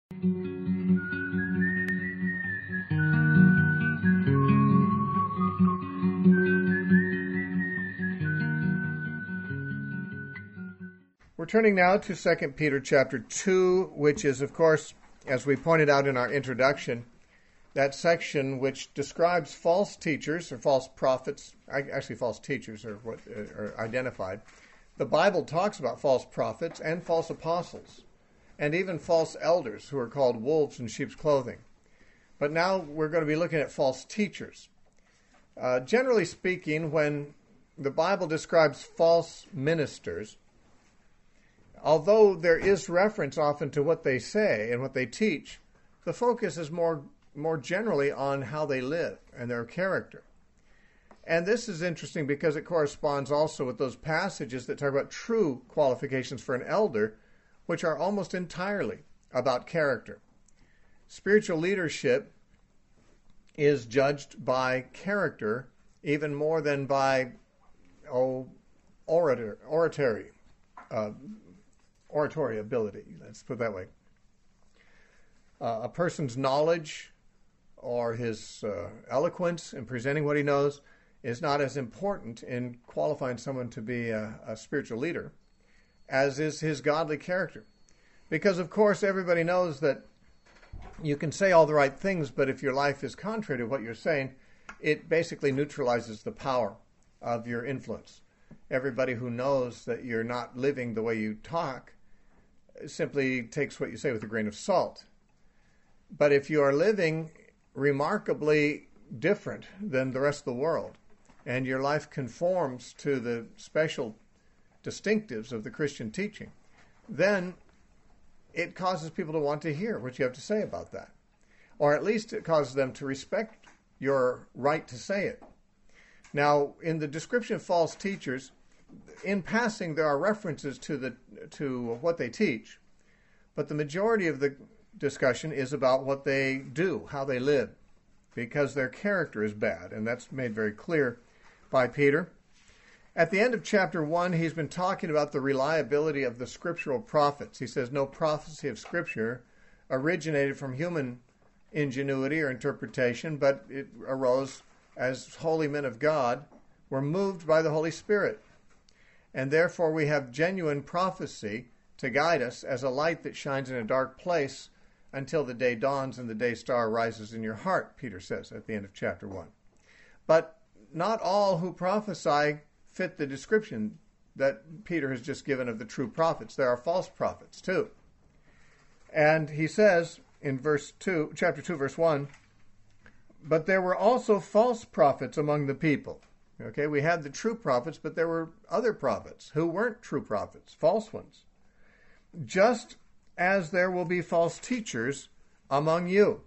We're turning now to 2 Peter chapter 2, which is, of course, as we pointed out in our introduction, that section which describes false teachers or false prophets. Actually, false teachers are what are identified. The Bible talks about false prophets and false apostles, and even false elders who are called wolves in sheep's clothing. But now we're going to be looking at false teachers. Generally speaking, when the Bible describes false ministers, although there is reference often to what they say and what they teach, the focus is more generally on how they live and their character. And this is interesting because it corresponds also with those passages that talk about true qualifications for an elder, which are almost entirely about character. Spiritual leadership is judged by character even more than by oratory ability, let's put it that way. A person's knowledge or his eloquence in presenting what he knows is not as important in qualifying someone to be a spiritual leader as is his godly character. Because, of course, everybody knows that you can say all the right things, but if your life is contrary to what you're saying, it basically neutralizes the power of your influence. Everybody who knows that you're not living the way you talk simply takes what you say with a grain of salt. But if you are living remarkably different than the rest of the world, and your life conforms to the special distinctives of the Christian teaching, then it causes people to want to hear what you have to say about that. Or at least it causes them to respect your right to say it. Now, in the description of false teachers, in passing there are references to what they teach, but the majority of the discussion is about what they do, how they live, because their character is bad, and that's made very clear by Peter. At the end of chapter 1, he's been talking about the reliability of the scriptural prophets. He says no prophecy of Scripture originated from human ingenuity or interpretation, but it arose as holy men of God were moved by the Holy Spirit. And therefore we have genuine prophecy to guide us as a light that shines in a dark place until the day dawns and the day star rises in your heart, Peter says at the end of chapter 1. But not all who prophesy fit the description that Peter has just given of the true prophets. There are false prophets too. And he says in chapter 2, verse 1, but there were also false prophets among the people. Okay, we had the true prophets, but there were other prophets who weren't true prophets, false ones. Just as there will be false teachers among you.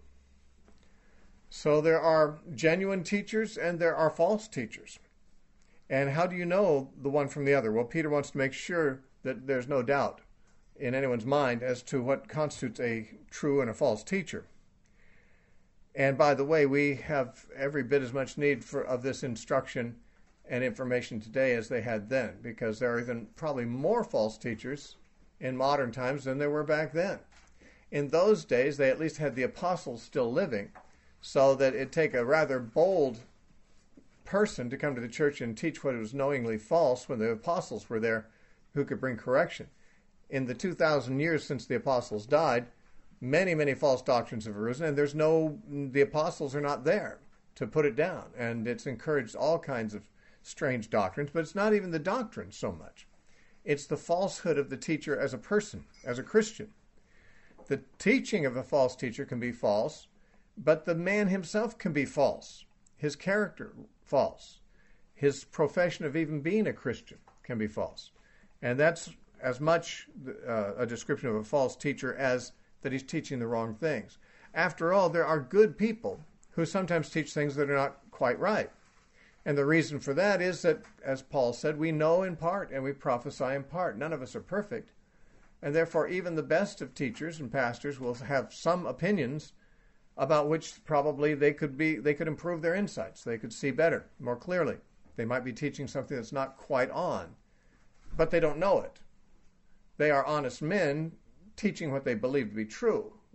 So there are genuine teachers and there are false teachers. And how do you know the one from the other? Well, Peter wants to make sure that there's no doubt in anyone's mind as to what constitutes a true and a false teacher. And by the way, we have every bit as much need of this instruction and information today as they had then, because there are even probably more false teachers in modern times than there were back then. In those days, they at least had the apostles still living, so that it'd take a rather bold person to come to the church and teach what was knowingly false when the apostles were there who could bring correction. In the 2,000 years since the apostles died, many, many false doctrines have arisen, and the apostles are not there to put it down. And it's encouraged all kinds of strange doctrines, but it's not even the doctrine so much. It's the falsehood of the teacher as a person, as a Christian. The teaching of a false teacher can be false, but the man himself can be false. His character false. His profession of even being a Christian can be false. And that's as much a description of a false teacher as that he's teaching the wrong things. After all, there are good people who sometimes teach things that are not quite right. And the reason for that is that, as Paul said, we know in part and we prophesy in part. None of us are perfect. And therefore, even the best of teachers and pastors will have some opinions about which probably they could improve their insights. They could see better, more clearly. They might be teaching something that's not quite on, but they don't know it. They are honest men teaching what they believe to be true.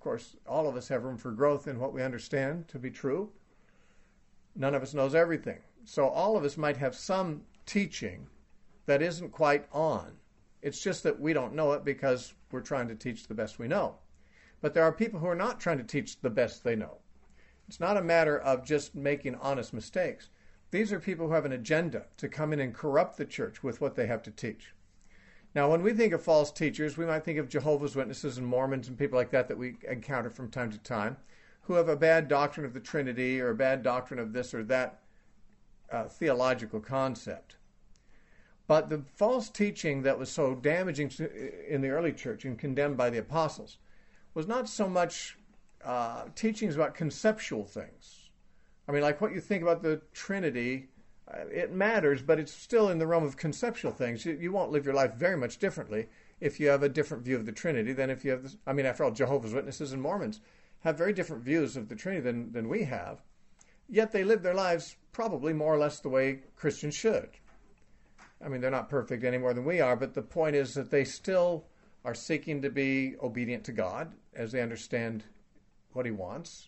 course, all of us have room for growth in what we understand to be true. None of us knows everything. So all of us might have some teaching that isn't quite on. It's just that we don't know it because we're trying to teach the best we know. But there are people who are not trying to teach the best they know. It's not a matter of just making honest mistakes. These are people who have an agenda to come in and corrupt the church with what they have to teach. Now, when we think of false teachers, we might think of Jehovah's Witnesses and Mormons and people like that we encounter from time to time, who have a bad doctrine of the Trinity or a bad doctrine of this or that theological concept. But the false teaching that was so damaging in the early church and condemned by the apostles was not so much teachings about conceptual things. I mean, like what you think about the Trinity, it matters, but it's still in the realm of conceptual things. You won't live your life very much differently if you have a different view of the Trinity than if you have this. I mean, after all, Jehovah's Witnesses and Mormons have very different views of the Trinity than we have, yet they live their lives probably more or less the way Christians should. I mean, they're not perfect any more than we are, but the point is that they still are seeking to be obedient to God as they understand what He wants.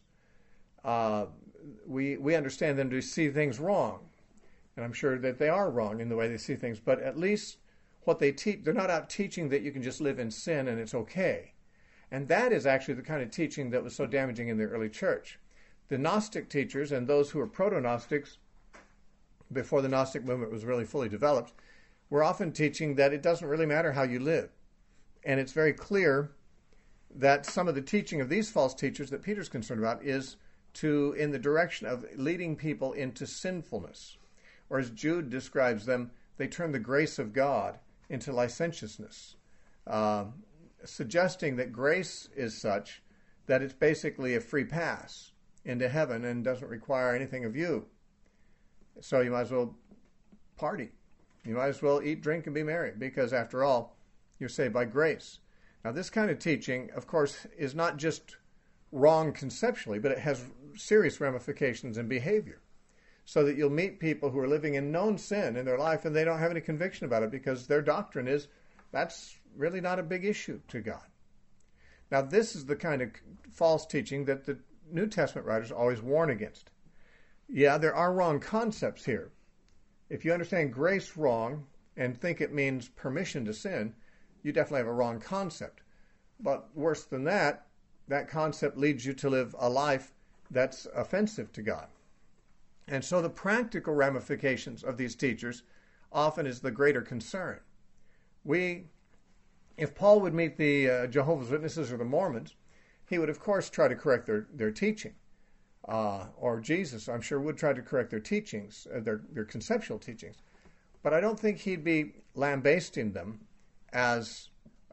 We understand them to see things wrong, and I'm sure that they are wrong in the way they see things, but at least what they teach, they're not out teaching that you can just live in sin and it's okay. And that is actually the kind of teaching that was so damaging in the early church. The Gnostic teachers and those who were proto-Gnostics, before the Gnostic movement was really fully developed, were often teaching that it doesn't really matter how you live. And it's very clear that some of the teaching of these false teachers that Peter's concerned about is in the direction of leading people into sinfulness. Or as Jude describes them, they turn the grace of God into licentiousness, suggesting that grace is such that it's basically a free pass into heaven and doesn't require anything of you. So you might as well party. You might as well eat, drink, and be merry, because after all, you're saved by grace. Now, this kind of teaching, of course, is not just wrong conceptually, but it has serious ramifications in behavior. So that you'll meet people who are living in known sin in their life and they don't have any conviction about it because their doctrine is that's really not a big issue to God. Now, this is the kind of false teaching that the New Testament writers always warn against. Yeah, there are wrong concepts here. If you understand grace wrong and think it means permission to sin, you definitely have a wrong concept. But worse than that, that concept leads you to live a life that's offensive to God. And so the practical ramifications of these teachers often is the greater concern. If Paul would meet the Jehovah's Witnesses or the Mormons, he would, of course, try to correct their teaching. Or Jesus, I'm sure, would try to correct their teachings, their conceptual teachings. But I don't think he'd be lambasting them as,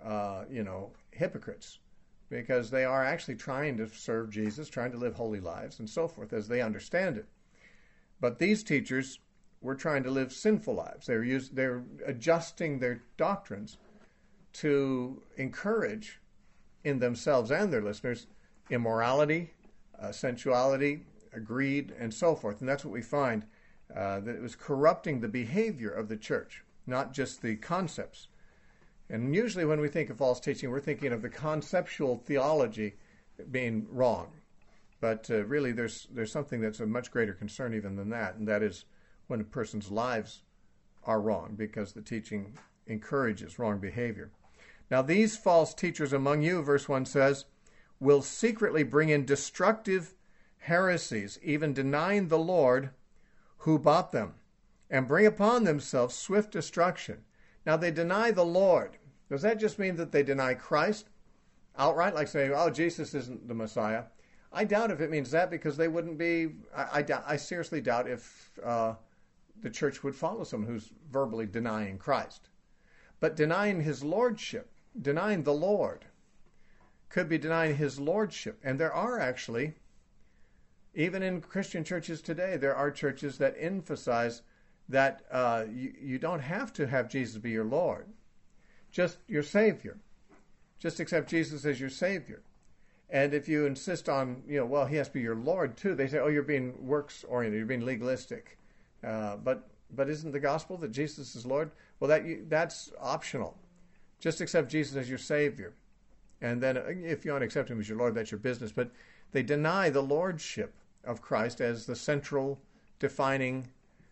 hypocrites, because they are actually trying to serve Jesus, trying to live holy lives, and so forth, as they understand it. But these teachers were trying to live sinful lives. They're adjusting their doctrines to encourage in themselves and their listeners immorality, sensuality, greed, and so forth. And that's what we find, that it was corrupting the behavior of the church, not just the concepts. And usually when we think of false teaching, we're thinking of the conceptual theology being wrong. But really, there's something that's a much greater concern even than that, and that is when a person's lives are wrong, because the teaching encourages wrong behavior. Now, these false teachers among you, verse 1 says, will secretly bring in destructive heresies, even denying the Lord who bought them, and bring upon themselves swift destruction. Now, they deny the Lord. Does that just mean that they deny Christ outright, like saying, oh, Jesus isn't the Messiah? I doubt if it means that, because they wouldn't be, I seriously doubt if the church would follow someone who's verbally denying Christ. But denying his lordship, denying the Lord, could be denying his lordship. And there are actually, even in Christian churches today, there are churches that emphasize that you don't have to have Jesus be your Lord, just your Savior. Just accept Jesus as your Savior. And if you insist on, well, he has to be your Lord too, they say, oh, you're being works-oriented, you're being legalistic. But isn't the gospel that Jesus is Lord? Well, that's optional. Just accept Jesus as your Savior. And then if you want to accept him as your Lord, that's your business. But they deny the lordship of Christ as the central defining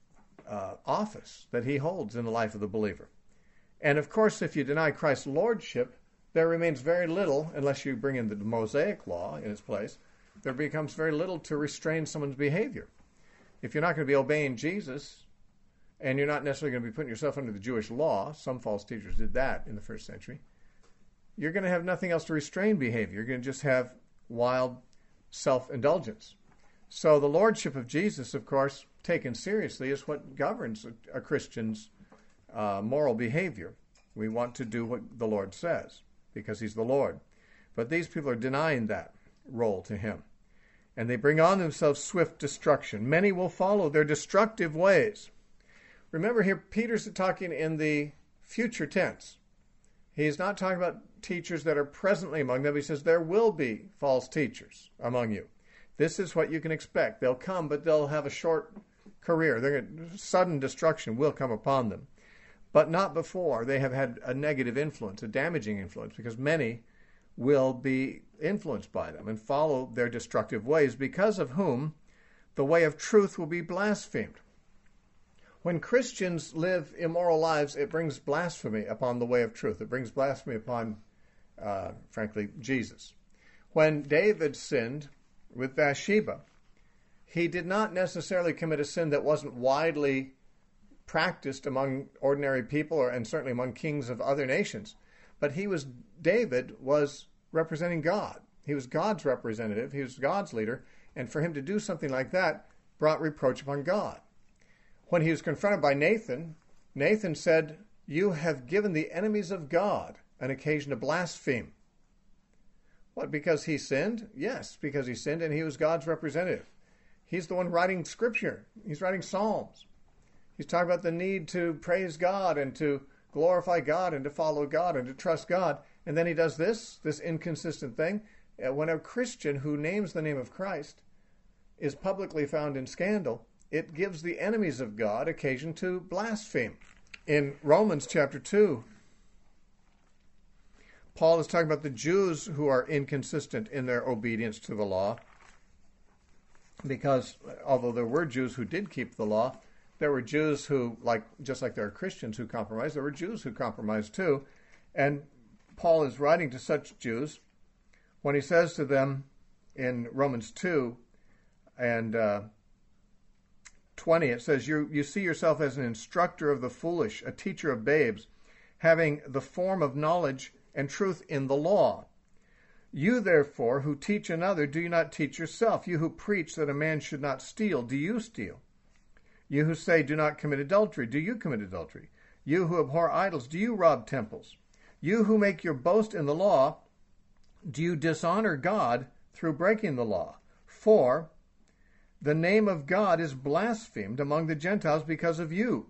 office that he holds in the life of the believer. And of course, if you deny Christ's lordship, there remains very little, unless you bring in the Mosaic law in its place, there becomes very little to restrain someone's behavior. If you're not going to be obeying Jesus, and you're not necessarily going to be putting yourself under the Jewish law, some false teachers did that in the first century, you're going to have nothing else to restrain behavior. You're going to just have wild self-indulgence. So the lordship of Jesus, of course, taken seriously, is what governs a Christian's moral behavior. We want to do what the Lord says, because he's the Lord. But these people are denying that role to him. And they bring on themselves swift destruction. Many will follow their destructive ways. Remember here, Peter's talking in the future tense. He's not talking about teachers that are presently among them. He says there will be false teachers among you. This is what you can expect. They'll come, but they'll have a short career. Sudden destruction will come upon them. But not before they have had a negative influence, a damaging influence, because many will be influenced by them and follow their destructive ways, because of whom the way of truth will be blasphemed. When Christians live immoral lives, it brings blasphemy upon the way of truth. It brings blasphemy upon, frankly, Jesus. When David sinned with Bathsheba, he did not necessarily commit a sin that wasn't widely practiced among ordinary people and certainly among kings of other nations. But David was representing God. He was God's representative. He was God's leader. And for him to do something like that brought reproach upon God. When he was confronted by Nathan, Nathan said, "You have given the enemies of God an occasion to blaspheme." What, because he sinned? Yes, because he sinned, and he was God's representative. He's the one writing Scripture. He's writing Psalms. He's talking about the need to praise God and to glorify God and to follow God and to trust God. And then he does this inconsistent thing. When a Christian who names the name of Christ is publicly found in scandal, it gives the enemies of God occasion to blaspheme. In Romans chapter 2, Paul is talking about the Jews who are inconsistent in their obedience to the law, because although there were Jews who did keep the law, there were Jews who, just like there are Christians who compromise, there were Jews who compromised too. And Paul is writing to such Jews when he says to them in Romans 2 and 20, it says, you see yourself as an instructor of the foolish, a teacher of babes, having the form of knowledge and truth in the law. You, therefore, who teach another, do you not teach yourself? You who preach that a man should not steal, do you steal? You who say, do not commit adultery, do you commit adultery? You who abhor idols, do you rob temples? You who make your boast in the law, do you dishonor God through breaking the law? For the name of God is blasphemed among the Gentiles because of you.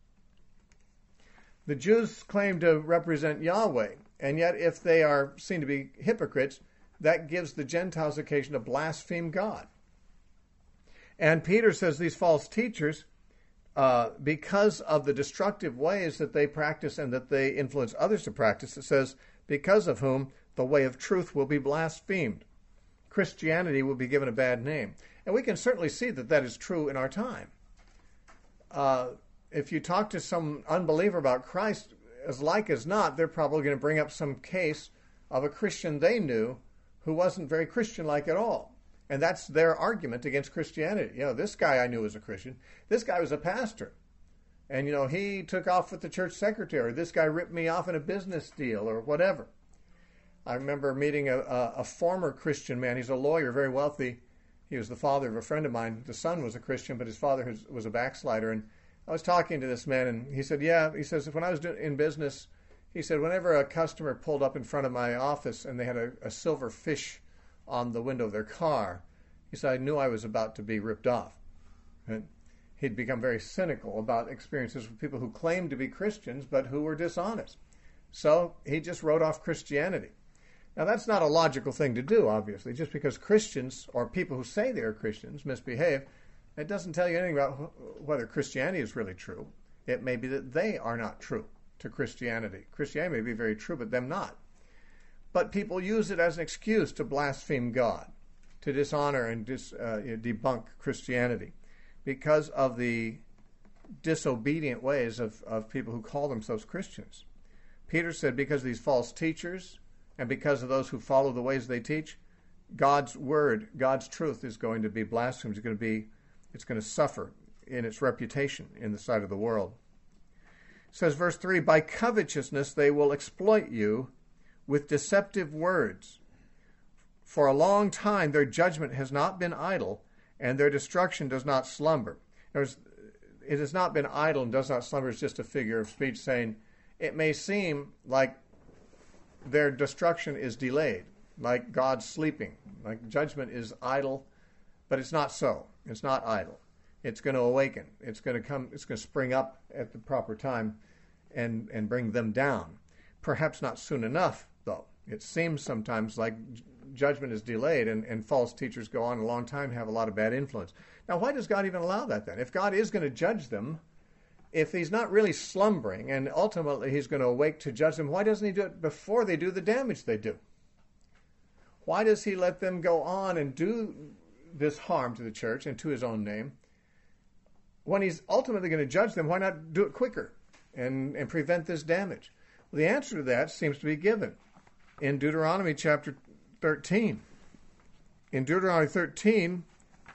The Jews claim to represent Yahweh, and yet if they are seen to be hypocrites, that gives the Gentiles occasion to blaspheme God. And Peter says these false teachers, because of the destructive ways that they practice and that they influence others to practice, it says, because of whom the way of truth will be blasphemed. Christianity will be given a bad name. And we can certainly see that that is true in our time. If you talk to some unbeliever about Christ, as like as not, they're probably going to bring up some case of a Christian they knew who wasn't very Christian-like at all. And that's their argument against Christianity. This guy I knew was a Christian. This guy was a pastor. And, he took off with the church secretary. This guy ripped me off in a business deal or whatever. I remember meeting a former Christian man. He's a lawyer, very wealthy. He was the father of a friend of mine. The son was a Christian, but his father was a backslider. And I was talking to this man, and he said, he says, when I was in business, he said, whenever a customer pulled up in front of my office and they had a silver fish on the window of their car, he said, I knew I was about to be ripped off. And he'd become very cynical about experiences with people who claimed to be Christians, but who were dishonest. So he just wrote off Christianity. Now, that's not a logical thing to do, obviously. Just because Christians, or people who say they're Christians, misbehave, it doesn't tell you anything about whether Christianity is really true. It may be that they are not true to Christianity. Christianity may be very true, but them not. but people use it as an excuse to blaspheme God, to dishonor and debunk Christianity because of the disobedient ways of people who call themselves Christians. Peter said because of these false teachers and because of those who follow the ways they teach, God's word, God's truth is going to be blasphemed. It's going to suffer in its reputation in the sight of the world. It says, verse 3, by covetousness they will exploit you with deceptive words. For a long time their judgment has not been idle, and their destruction does not slumber. It has not been idle and does not slumber is just a figure of speech saying it may seem like their destruction is delayed, like God's sleeping, like judgment is idle, but it's not so. It's not idle. It's going to awaken. It's going to come. It's going to spring up at the proper time and bring them down. Perhaps not soon enough, though. It seems sometimes like judgment is delayed and false teachers go on a long time and have a lot of bad influence. Now, why does God even allow that then? If God is going to judge them, if he's not really slumbering and ultimately he's going to awake to judge them, why doesn't he do it before they do the damage they do? Why does he let them go on and do this harm to the church and to his own name? When he's ultimately going to judge them, why not do it quicker and prevent this damage? Well, the answer to that seems to be given in Deuteronomy chapter 13. In Deuteronomy 13,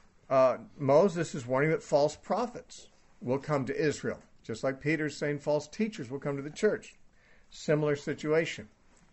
Moses is warning that false prophets will come to Israel, just like Peter's saying false teachers will come to the church. Similar situation.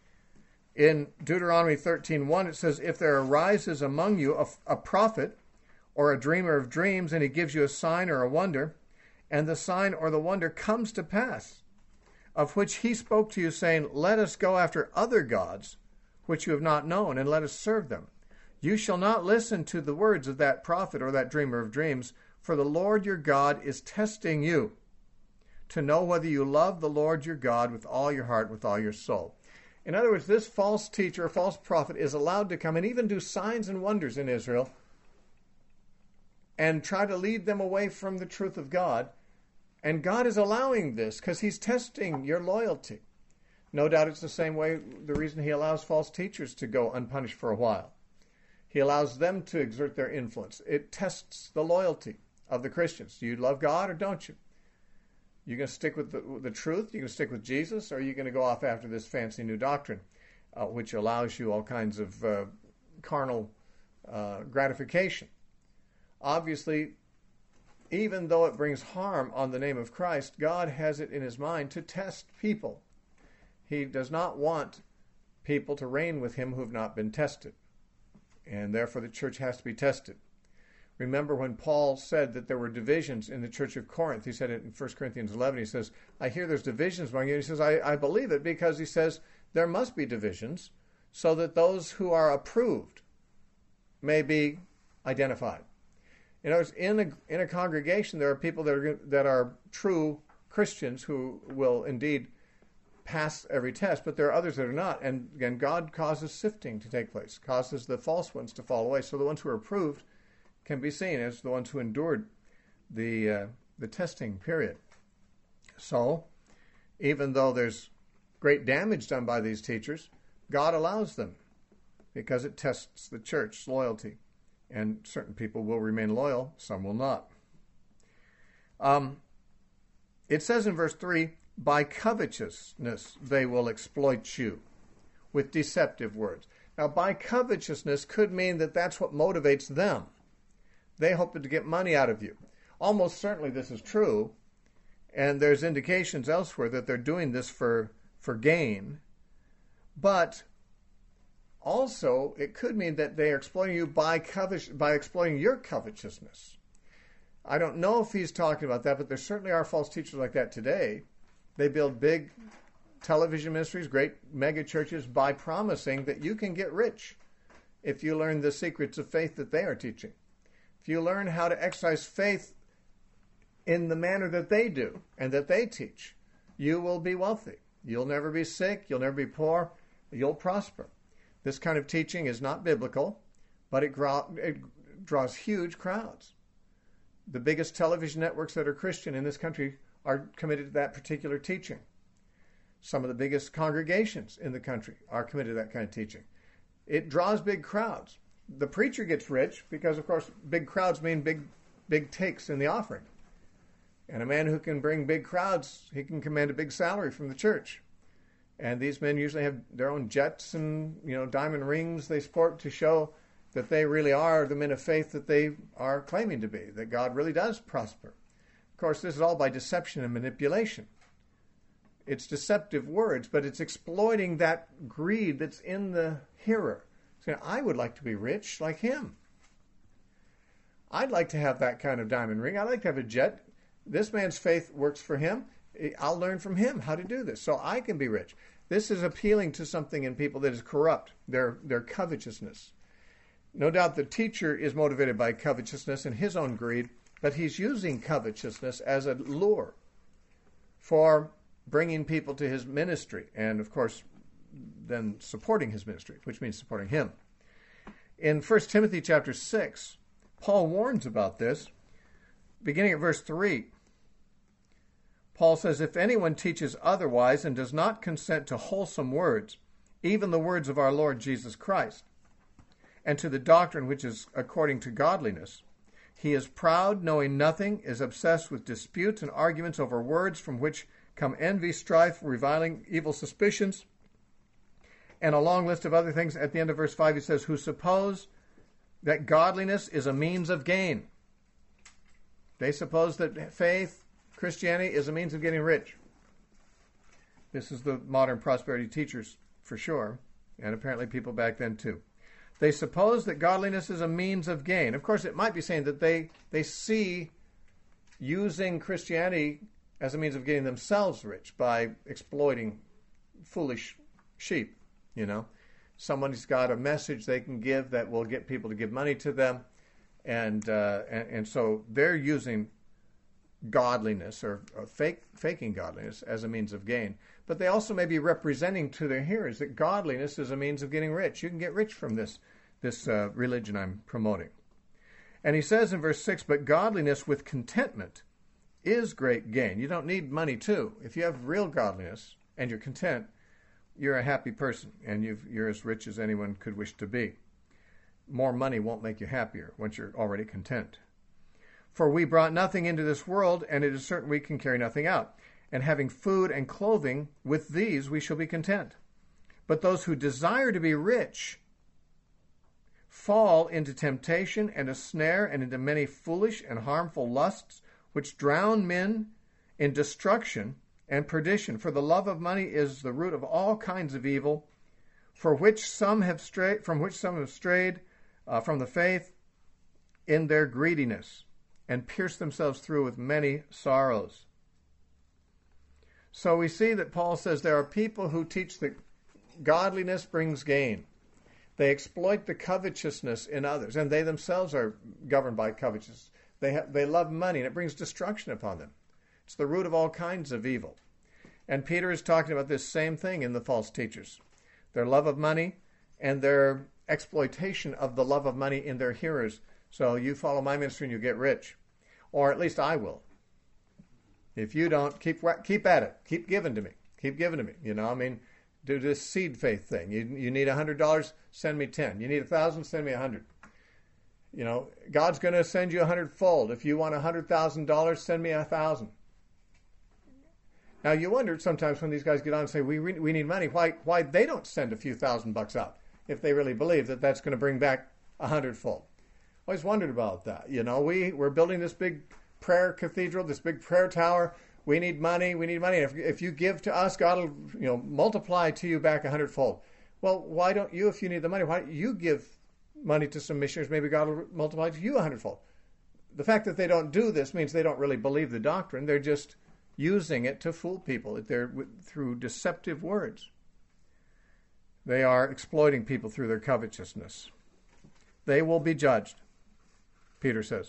In Deuteronomy 13:1, it says, if there arises among you a prophet or a dreamer of dreams, and he gives you a sign or a wonder, and the sign or the wonder comes to pass, of which he spoke to you, saying, let us go after other gods, which you have not known, and let us serve them. You shall not listen to the words of that prophet or that dreamer of dreams, for the Lord your God is testing you, to know whether you love the Lord your God with all your heart, with all your soul. In other words, this false teacher, false prophet, is allowed to come and even do signs and wonders in Israel and try to lead them away from the truth of God. And God is allowing this because he's testing your loyalty. No doubt it's the same way, the reason he allows false teachers to go unpunished for a while. He allows them to exert their influence. It tests the loyalty of the Christians. Do you love God or don't you? You're going to stick with the truth? You're going to stick with Jesus? Or are you going to go off after this fancy new doctrine, which allows you all kinds of carnal gratification? Obviously, even though it brings harm on the name of Christ, God has it in his mind to test people. He does not want people to reign with him who have not been tested. And therefore the church has to be tested. Remember when Paul said that there were divisions in the church of Corinth. He said it in 1 Corinthians 11. He says, I hear there's divisions among you. He says, I believe it because he says there must be divisions so that those who are approved may be identified. In other words, in a congregation, there are people that are true Christians who will indeed pass every test, but there are others that are not. And again, God causes sifting to take place, causes the false ones to fall away. So the ones who are approved can be seen as the ones who endured the testing period. So, even though there's great damage done by these teachers, God allows them because it tests the church's loyalty. And certain people will remain loyal, some will not. It says in verse 3, by covetousness they will exploit you with deceptive words. Now, by covetousness could mean that that's what motivates them. They hope to get money out of you. Almost certainly this is true, and there's indications elsewhere that they're doing this for gain. But also, it could mean that they are exploiting you by exploiting your covetousness. I don't know if he's talking about that, but there certainly are false teachers like that today. They build big television ministries, great mega churches, by promising that you can get rich if you learn the secrets of faith that they are teaching. If you learn how to exercise faith in the manner that they do and that they teach, you will be wealthy. You'll never be sick. You'll never be poor. You'll prosper. This kind of teaching is not biblical, but it draws huge crowds. The biggest television networks that are Christian in this country are committed to that particular teaching. Some of the biggest congregations in the country are committed to that kind of teaching. It draws big crowds. The preacher gets rich because, of course, big crowds mean big takes in the offering. And a man who can bring big crowds, he can command a big salary from the church. And these men usually have their own jets and, diamond rings they sport to show that they really are the men of faith that they are claiming to be, that God really does prosper. Of course, this is all by deception and manipulation. It's deceptive words, but it's exploiting that greed that's in the hearer. Saying, I would like to be rich like him. I'd like to have that kind of diamond ring. I'd like to have a jet. This man's faith works for him. I'll learn from him how to do this so I can be rich. This is appealing to something in people that is corrupt, their covetousness. No doubt the teacher is motivated by covetousness and his own greed, but he's using covetousness as a lure for bringing people to his ministry and, of course, then supporting his ministry, which means supporting him. In 1 Timothy chapter 6, Paul warns about this. Beginning at verse 3, Paul says, if anyone teaches otherwise and does not consent to wholesome words, even the words of our Lord Jesus Christ, and to the doctrine which is according to godliness, he is proud, knowing nothing, is obsessed with disputes and arguments over words from which come envy, strife, reviling, evil suspicions, and a long list of other things. At the end of verse 5, he says, who suppose that godliness is a means of gain. They suppose that faith, Christianity, is a means of getting rich. This is the modern prosperity teachers for sure, and apparently people back then too. They suppose that godliness is a means of gain. Of course, it might be saying that they see using Christianity as a means of getting themselves rich by exploiting foolish sheep, Somebody's got a message they can give that will get people to give money to them, and so they're using godliness or faking godliness as a means of gain. But they also may be representing to their hearers that godliness is a means of getting rich. You can get rich from this religion I'm promoting. And he says in verse 6, but godliness with contentment is great gain. You don't need money too. If you have real godliness and you're content, you're a happy person, and you're as rich as anyone could wish to be. More money won't make you happier once you're already content. For we brought nothing into this world, and it is certain we can carry nothing out. And having food and clothing, with these we shall be content. But those who desire to be rich fall into temptation and a snare and into many foolish and harmful lusts, which drown men in destruction and perdition. For the love of money is the root of all kinds of evil, from which some have strayed from the faith in their greediness, and pierced themselves through with many sorrows. So we see that Paul says there are people who teach that godliness brings gain. They exploit the covetousness in others, and they themselves are governed by covetousness. They love money, and it brings destruction upon them. It's the root of all kinds of evil. And Peter is talking about this same thing in the false teachers. Their love of money and their exploitation of the love of money in their hearers. So you follow my ministry and you get rich. Or at least I will. If you don't, keep at it. Keep giving to me. Keep giving to me. Do this seed faith thing. You need $100, send me 10. You need 1,000, send me 100. God's going to send you 100-fold. If you want $100,000, send me 1,000. Now, you wonder sometimes when these guys get on and say, we need money, why they don't send a few $1,000 out if they really believe that that's going to bring back 100-fold. Always wondered about that. We're building this big prayer cathedral, this big prayer tower. We need money. If you give to us, God will multiply to you back 100-fold. Well, why don't you, if you need the money, why don't you give money to some missionaries? Maybe God will multiply to you 100-fold. The fact that they don't do this means they don't really believe the doctrine. They're just using it to fool people. They're through deceptive words. They are exploiting people through their covetousness. They will be judged, Peter says.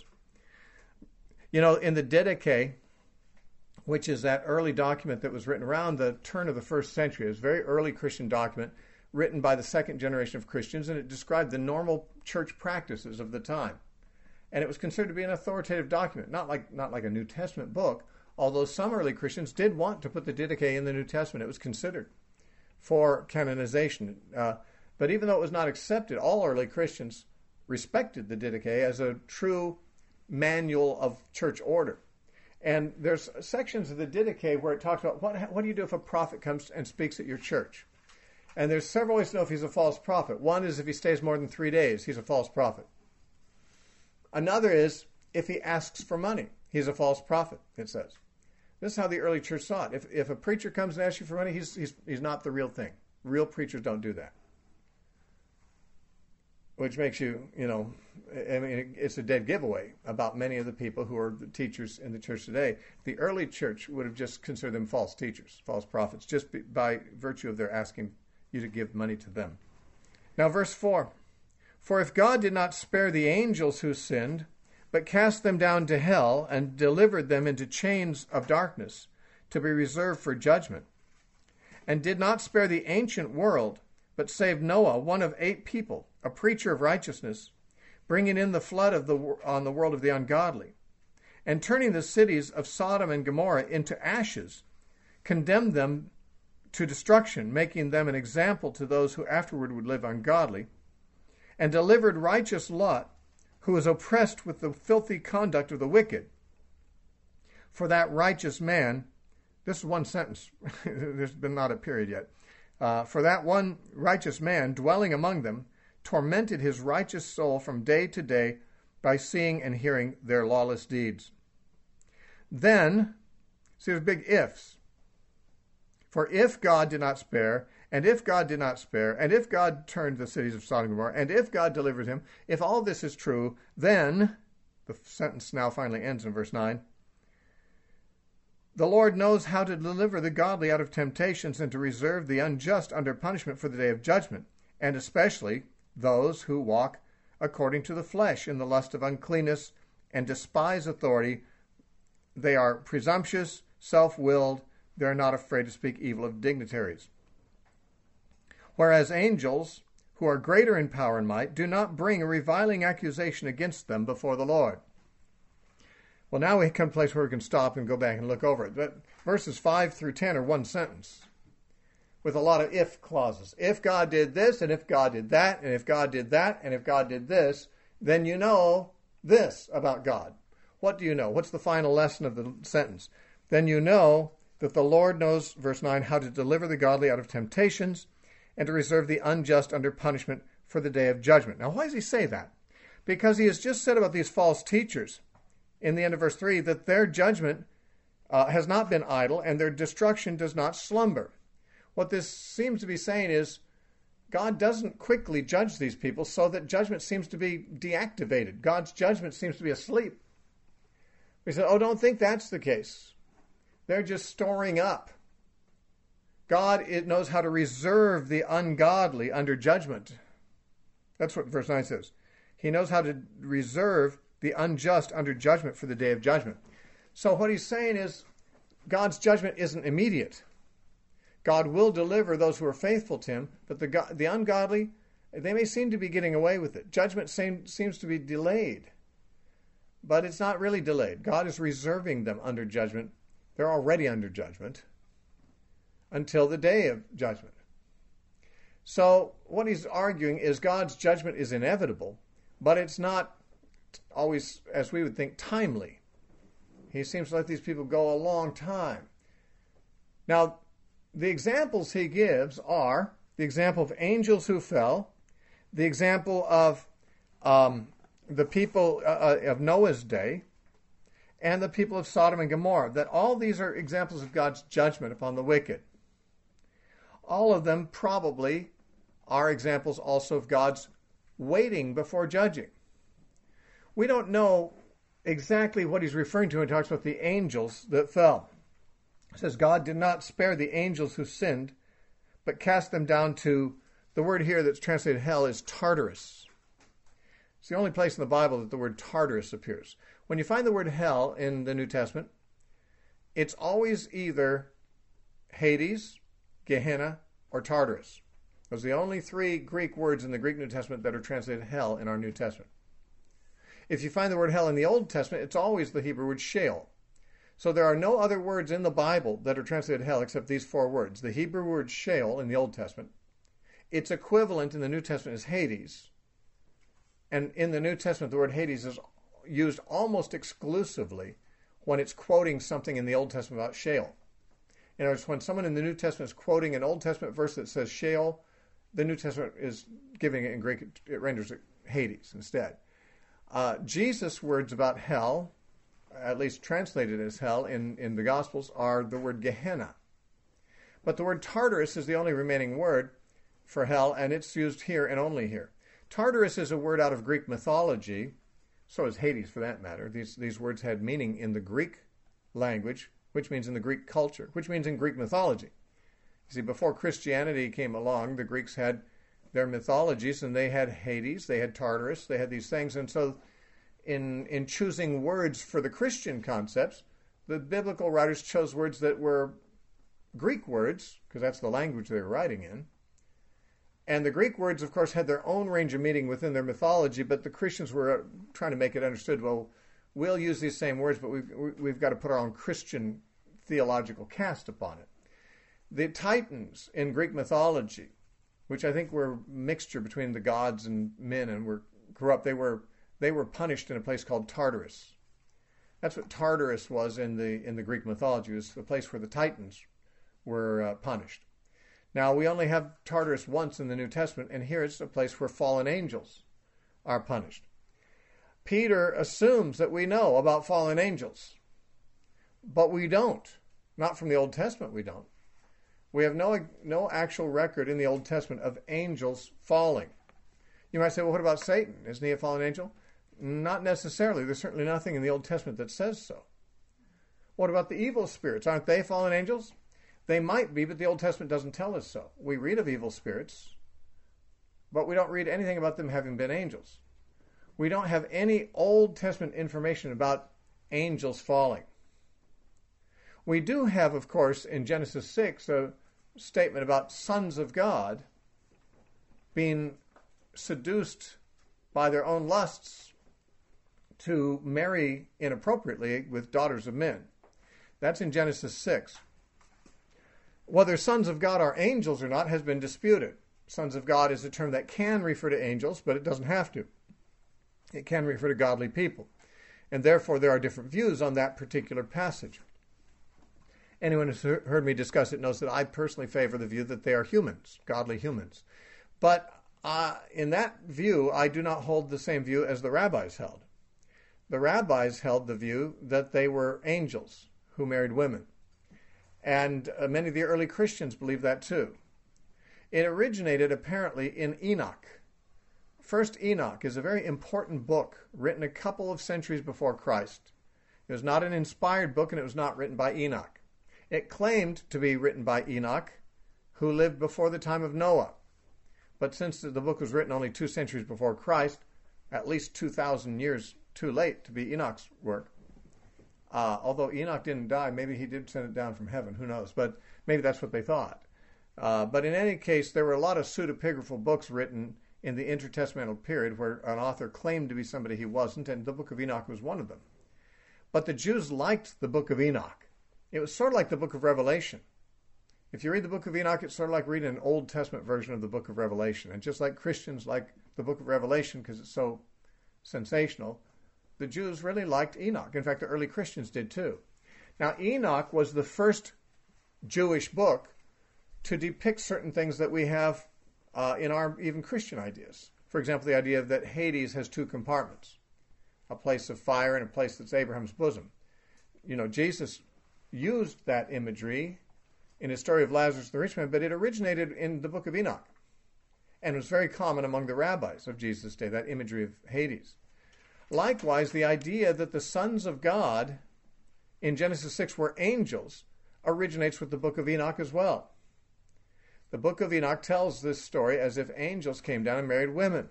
In the Didache, which is that early document that was written around the turn of the first century, it was a very early Christian document written by the second generation of Christians, and it described the normal church practices of the time. And it was considered to be an authoritative document, not like a New Testament book, although some early Christians did want to put the Didache in the New Testament. It was considered for canonization. But even though it was not accepted, all early Christians respected the Didache as a true manual of church order. And there's sections of the Didache where it talks about what do you do if a prophet comes and speaks at your church? And there's several ways to know if he's a false prophet. One is if he stays more than 3 days, he's a false prophet. Another is if he asks for money, he's a false prophet, it says. This is how the early church saw it. If a preacher comes and asks you for money, he's not the real thing. Real preachers don't do that. Which makes you, I mean, it's a dead giveaway about many of the people who are the teachers in the church today. The early church would have just considered them false teachers, false prophets, just by virtue of their asking you to give money to them. Now, verse 4. For if God did not spare the angels who sinned, but cast them down to hell and delivered them into chains of darkness to be reserved for judgment, and did not spare the ancient world, but saved Noah, one of 8 people, a preacher of righteousness, bringing in the flood on the world of the ungodly, and turning the cities of Sodom and Gomorrah into ashes, condemned them to destruction, making them an example to those who afterward would live ungodly, and delivered righteous Lot, who was oppressed with the filthy conduct of the wicked. For that righteous man, this is one sentence, there's been not a period yet, for that one righteous man dwelling among them tormented his righteous soul from day to day by seeing and hearing their lawless deeds. Then, see there's big ifs. For if God did not spare, and if God did not spare, and if God turned the cities of Sodom and Gomorrah, and if God delivered him, if all this is true, then, the sentence now finally ends in verse 9, the Lord knows how to deliver the godly out of temptations and to reserve the unjust under punishment for the day of judgment, and especially those who walk according to the flesh in the lust of uncleanness and despise authority. They are presumptuous, self-willed. They are not afraid to speak evil of dignitaries. Whereas angels, who are greater in power and might, do not bring a reviling accusation against them before the Lord. Well, now we come to a place where we can stop and go back and look over it. But verses 5 through 10 are one sentence with a lot of if clauses. If God did this, and if God did that, and if God did that, and if God did this, then you know this about God. What do you know? What's the final lesson of the sentence? Then you know that the Lord knows, verse 9, how to deliver the godly out of temptations and to reserve the unjust under punishment for the day of judgment. Now, why does he say that? Because he has just said about these false teachers in the end of verse 3 that their judgment has not been idle and their destruction does not slumber. What this seems to be saying is God doesn't quickly judge these people so that judgment seems to be deactivated. God's judgment seems to be asleep. We said, don't think that's the case. They're just storing up. God knows how to reserve the ungodly under judgment. That's what verse 9 says. He knows how to reserve the unjust under judgment for the day of judgment. So what he's saying is God's judgment isn't immediate. God will deliver those who are faithful to him, but the ungodly, they may seem to be getting away with it. Judgment seems to be delayed, but it's not really delayed. God is reserving them under judgment. They're already under judgment until the day of judgment. So what he's arguing is God's judgment is inevitable, but it's not always, as we would think, timely. He seems to let these people go a long time. Now, the examples he gives are the example of angels who fell, the example of the people of Noah's day, and the people of Sodom and Gomorrah, that all these are examples of God's judgment upon the wicked. All of them probably are examples also of God's waiting before judging. We don't know exactly what he's referring to when he talks about the angels that fell. It says God did not spare the angels who sinned, but cast them down to, the word here that's translated hell is Tartarus. It's the only place in the Bible that the word Tartarus appears. When you find the word hell in the New Testament, it's always either Hades, Gehenna, or Tartarus. Those are the only 3 Greek words in the Greek New Testament that are translated hell in our New Testament. If you find the word hell in the Old Testament, it's always the Hebrew word Sheol. So there are no other words in the Bible that are translated hell except these four words. The Hebrew word Sheol in the Old Testament. Its equivalent in the New Testament is Hades. And in the New Testament, the word Hades is used almost exclusively when it's quoting something in the Old Testament about Sheol. In other words, when someone in the New Testament is quoting an Old Testament verse that says Sheol, the New Testament is giving it in Greek, it renders it Hades instead. Jesus' words about hell, at least translated as hell in the Gospels, are the word Gehenna. But the word Tartarus is the only remaining word for hell, and it's used here and only here. Tartarus is a word out of Greek mythology, so is Hades for that matter. These words had meaning in the Greek language, which means in the Greek culture, which means in Greek mythology. You see, before Christianity came along, the Greeks had their mythologies, and they had Hades, they had Tartarus, they had these things. And so in choosing words for the Christian concepts, the biblical writers chose words that were Greek words, because that's the language they were writing in. And the Greek words, of course, had their own range of meaning within their mythology, but the Christians were trying to make it understood, well, we'll use these same words, but we've got to put our own Christian theological cast upon it. The Titans in Greek mythology, which I think were a mixture between the gods and men and were corrupt, they were punished in a place called Tartarus. That's what Tartarus was in the Greek mythology. It was the place where the Titans were punished. Now, we only have Tartarus once in the New Testament, and here it's a place where fallen angels are punished. Peter assumes that we know about fallen angels, but we don't. Not from the Old Testament, we don't. We have no actual record in the Old Testament of angels falling. You might say, well, what about Satan? Isn't he a fallen angel? Not necessarily. There's certainly nothing in the Old Testament that says so. What about the evil spirits? Aren't they fallen angels? They might be, but the Old Testament doesn't tell us so. We read of evil spirits, but we don't read anything about them having been angels. We don't have any Old Testament information about angels falling. We do have, of course, in Genesis 6, a statement about sons of God being seduced by their own lusts to marry inappropriately with daughters of men. That's in Genesis 6. Whether sons of God are angels or not has been disputed. Sons of God is a term that can refer to angels, but it doesn't have to. It can refer to godly people. And therefore there are different views on that particular passage. Anyone who's heard me discuss it knows that I personally favor the view that they are humans, godly humans. But in that view, I do not hold the same view as the rabbis held. The rabbis held the view that they were angels who married women. And many of the early Christians believed that too. It originated apparently in Enoch. First Enoch is a very important book written a couple of centuries before Christ. It was not an inspired book, and it was not written by Enoch. It claimed to be written by Enoch, who lived before the time of Noah. But since the book was written only 2 centuries before Christ, at least 2,000 years too late to be Enoch's work. Although Enoch didn't die, maybe he did send it down from heaven, who knows, but maybe that's what they thought. But in any case, there were a lot of pseudepigraphal books written in the intertestamental period where an author claimed to be somebody he wasn't, and the Book of Enoch was one of them. But the Jews liked the Book of Enoch. It was sort of like the Book of Revelation. If you read the Book of Enoch, it's sort of like reading an Old Testament version of the Book of Revelation. And just like Christians like the Book of Revelation because it's so sensational, the Jews really liked Enoch. In fact, the early Christians did too. Now, Enoch was the first Jewish book to depict certain things that we have in our even Christian ideas. For example, the idea that Hades has 2 compartments, a place of fire and a place that's Abraham's bosom. You know, Jesus used that imagery in his story of Lazarus the rich man, but it originated in the Book of Enoch and was very common among the rabbis of Jesus' day, that imagery of Hades. Likewise, the idea that the sons of God in Genesis 6 were angels originates with the Book of Enoch as well. The Book of Enoch tells this story as if angels came down and married women.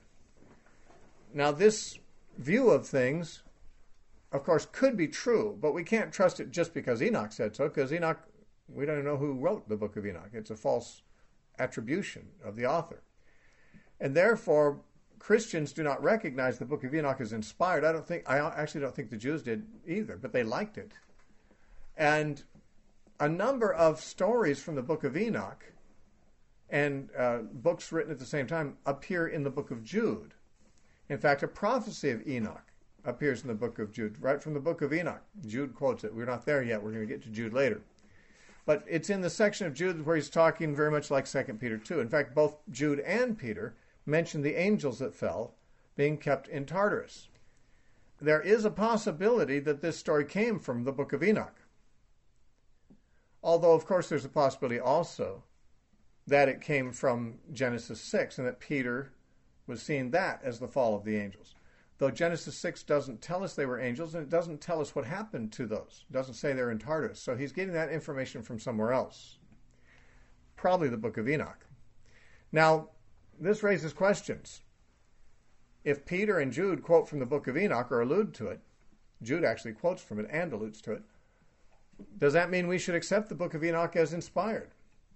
Now, this view of things, of course, could be true, but we can't trust it just because Enoch said so, because Enoch, we don't know who wrote the Book of Enoch. It's a false attribution of the author. And therefore, Christians do not recognize the Book of Enoch as inspired. I actually don't think the Jews did either, but they liked it. And a number of stories from the book of Enoch and books written at the same time appear in the book of Jude. In fact, a prophecy of Enoch appears in the book of Jude, right from the book of Enoch. Jude quotes it. We're not there yet. We're going to get to Jude later. But it's in the section of Jude where he's talking very much like 2 Peter 2. In fact, both Jude and Peter mention the angels that fell being kept in Tartarus. There is a possibility that this story came from the book of Enoch. Although, of course, there's a possibility also that it came from Genesis 6 and that Peter was seeing that as the fall of the angels. Though Genesis 6 doesn't tell us they were angels, and it doesn't tell us what happened to those. It doesn't say they're in Tartarus. So he's getting that information from somewhere else. Probably the book of Enoch. Now, this raises questions. If Peter and Jude quote from the book of Enoch or allude to it, Jude actually quotes from it and alludes to it, does that mean we should accept the book of Enoch as inspired?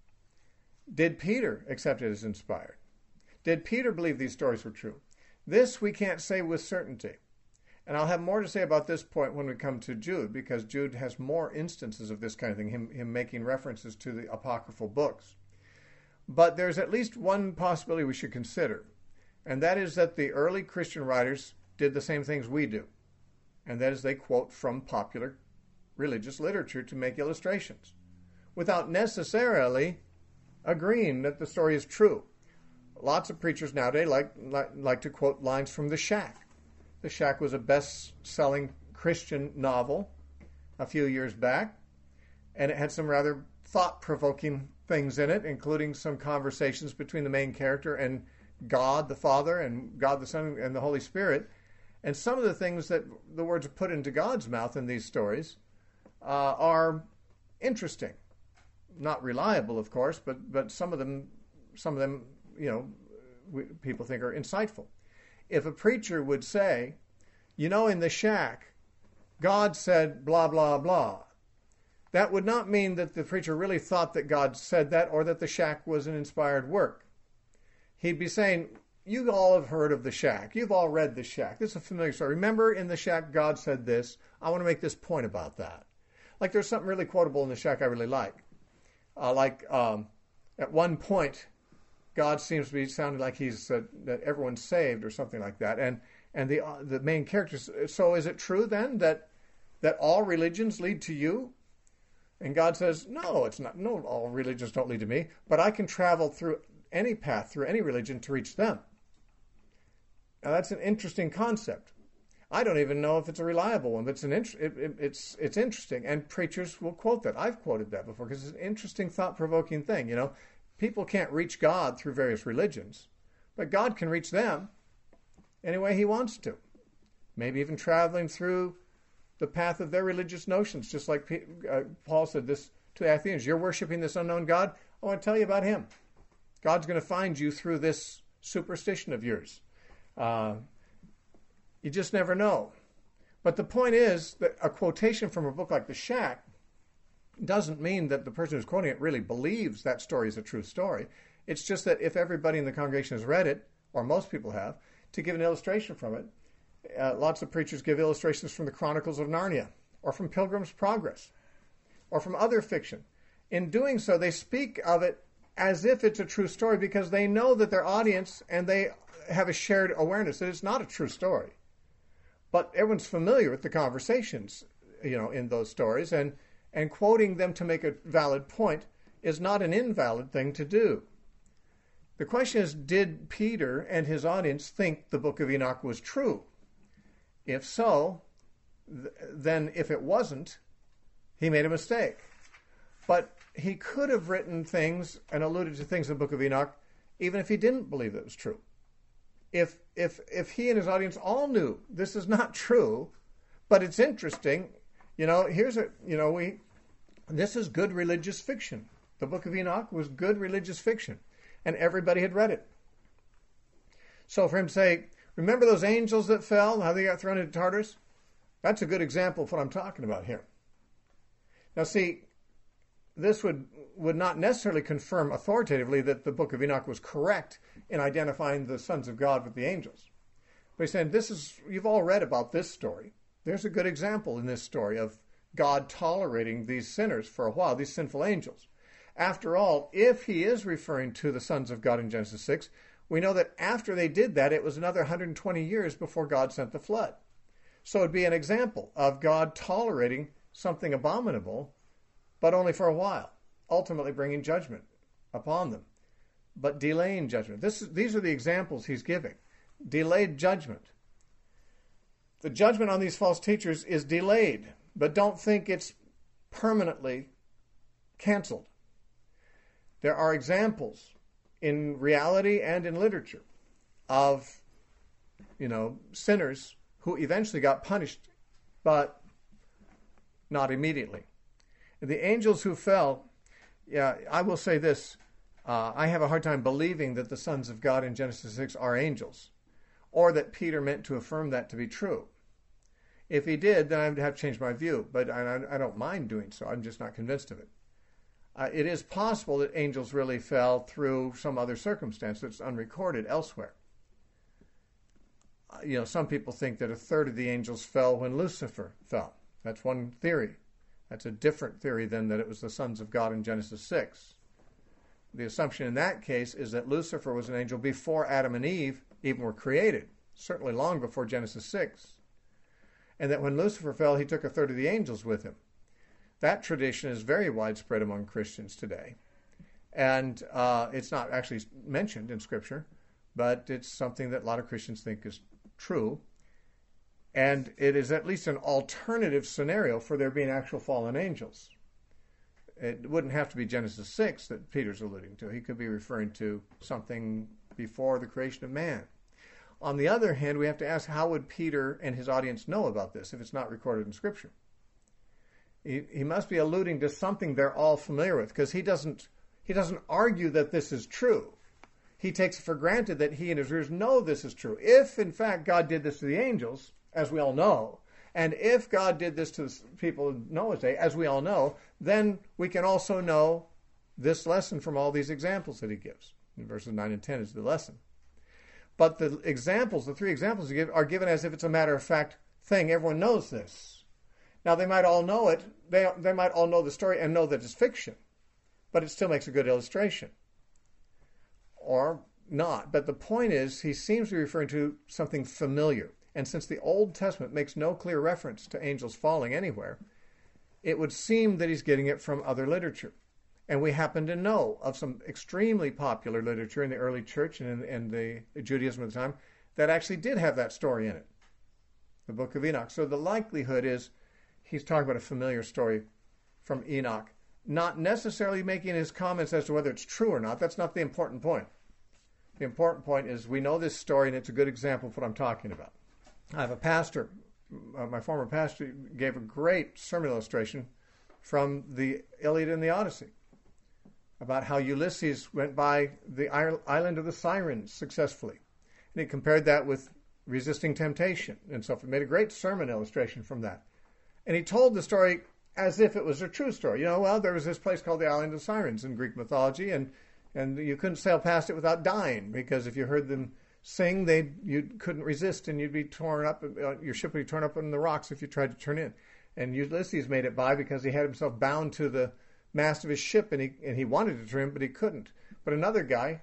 Did Peter accept it as inspired? Did Peter believe these stories were true? This we can't say with certainty. And I'll have more to say about this point when we come to Jude, because Jude has more instances of this kind of thing, him making references to the apocryphal books. But there's at least one possibility we should consider, and that is that the early Christian writers did the same things we do, and that is they quote from popular religious literature to make illustrations, without necessarily agreeing that the story is true. Lots of preachers nowadays like to quote lines from The Shack. The Shack was a best-selling Christian novel a few years back, and it had some rather thought-provoking things in it, including some conversations between the main character and God the Father and God the Son and the Holy Spirit. And some of the things that the words are put into God's mouth in these stories are interesting. Not reliable, of course, but some of them, people think are insightful. If a preacher would say, in The Shack, God said blah, blah, blah, that would not mean that the preacher really thought that God said that or that The Shack was an inspired work. He'd be saying, you all have heard of The Shack. You've all read The Shack. This is a familiar story. Remember in The Shack, God said this. I want to make this point about that. Like there's something really quotable in The Shack I really like. At one point, God seems to be sounding like he's that everyone's saved or something like that. And the main characters. So is it true then that all religions lead to you? And God says, no, it's not. No, all religions don't lead to me. But I can travel through any path, through any religion to reach them. Now that's an interesting concept. I don't even know if it's a reliable one, but it's interesting. And preachers will quote that. I've quoted that before because it's an interesting, thought-provoking thing. People can't reach God through various religions, but God can reach them any way he wants to. Maybe even traveling through the path of their religious notions, just like Paul said this to the Athenians. You're worshiping this unknown God. I want to tell you about him. God's going to find you through this superstition of yours. You just never know. But the point is that a quotation from a book like The Shack doesn't mean that the person who's quoting it really believes that story is a true story. It's just that if everybody in the congregation has read it, or most people have, to give an illustration from it, lots of preachers give illustrations from the Chronicles of Narnia, or from Pilgrim's Progress, or from other fiction. In doing so, they speak of it as if it's a true story because they know that their audience and they have a shared awareness that it's not a true story. But everyone's familiar with the conversations, in those stories, and quoting them to make a valid point is not an invalid thing to do. The question is, did Peter and his audience think the book of Enoch was true? If so, then if it wasn't, he made a mistake. But he could have written things and alluded to things in the book of Enoch even if he didn't believe it was true. If he and his audience all knew this is not true, but it's interesting, this is good religious fiction. The book of Enoch was good religious fiction, and everybody had read it. So for him to say, remember those angels that fell, how they got thrown into Tartarus? That's a good example of what I'm talking about here. Now see, this would not necessarily confirm authoritatively that the book of Enoch was correct in identifying the sons of God with the angels. But he's saying, you've all read about this story. There's a good example in this story of God tolerating these sinners for a while, these sinful angels. After all, if he is referring to the sons of God in Genesis 6, we know that after they did that, it was another 120 years before God sent the flood. So it'd be an example of God tolerating something abominable, but only for a while, ultimately bringing judgment upon them, but delaying judgment. These are the examples he's giving. Delayed judgment. The judgment on these false teachers is delayed, but don't think it's permanently canceled. There are examples in reality and in literature of, sinners who eventually got punished, but not immediately. The angels who fell, I will say this, I have a hard time believing that the sons of God in Genesis 6 are angels, or that Peter meant to affirm that to be true. If he did, then I would have to change my view, but I don't mind doing so. I'm just not convinced of it. It is possible that angels really fell through some other circumstance that's unrecorded elsewhere. Some people think that a third of the angels fell when Lucifer fell. That's one theory. That's a different theory than that it was the sons of God in Genesis 6. The assumption in that case is that Lucifer was an angel before Adam and Eve even were created, certainly long before Genesis 6. And that when Lucifer fell, he took a third of the angels with him. That tradition is very widespread among Christians today. And it's not actually mentioned in Scripture, but it's something that a lot of Christians think is true. And it is at least an alternative scenario for there being actual fallen angels. It wouldn't have to be Genesis 6 that Peter's alluding to. He could be referring to something before the creation of man. On the other hand, we have to ask, how would Peter and his audience know about this if it's not recorded in Scripture? He must be alluding to something they're all familiar with, because he doesn't argue that this is true. He takes it for granted that he and his readers know this is true. If, in fact, God did this to the angels, as we all know, and if God did this to the people in Noah's day, as we all know, then we can also know this lesson from all these examples that he gives. In verses 9 and 10 is the lesson. But the three examples he gives, are given as if it's a matter-of-fact thing. Everyone knows this. Now, they might all know it. They might all know the story and know that it's fiction, but it still makes a good illustration. Or not. But the point is, he seems to be referring to something familiar. And since the Old Testament makes no clear reference to angels falling anywhere, it would seem that he's getting it from other literature. And we happen to know of some extremely popular literature in the early church and in the Judaism of the time that actually did have that story in it, the Book of Enoch. So the likelihood is he's talking about a familiar story from Enoch, not necessarily making his comments as to whether it's true or not. That's not the important point. The important point is we know this story, and it's a good example of what I'm talking about. I have a pastor, my former pastor, gave a great sermon illustration from the Iliad and the Odyssey about how Ulysses went by the island of the Sirens successfully. And he compared that with resisting temptation and so forth. Made a great sermon illustration from that. And he told the story as if it was a true story. There was this place called the Island of Sirens in Greek mythology, and you couldn't sail past it without dying, because if you heard them sing, you couldn't resist, and you'd be torn up. Your ship would be torn up on the rocks if you tried to turn in. And Ulysses made it by because he had himself bound to the mast of his ship, and he wanted to turn, but he couldn't. But another guy,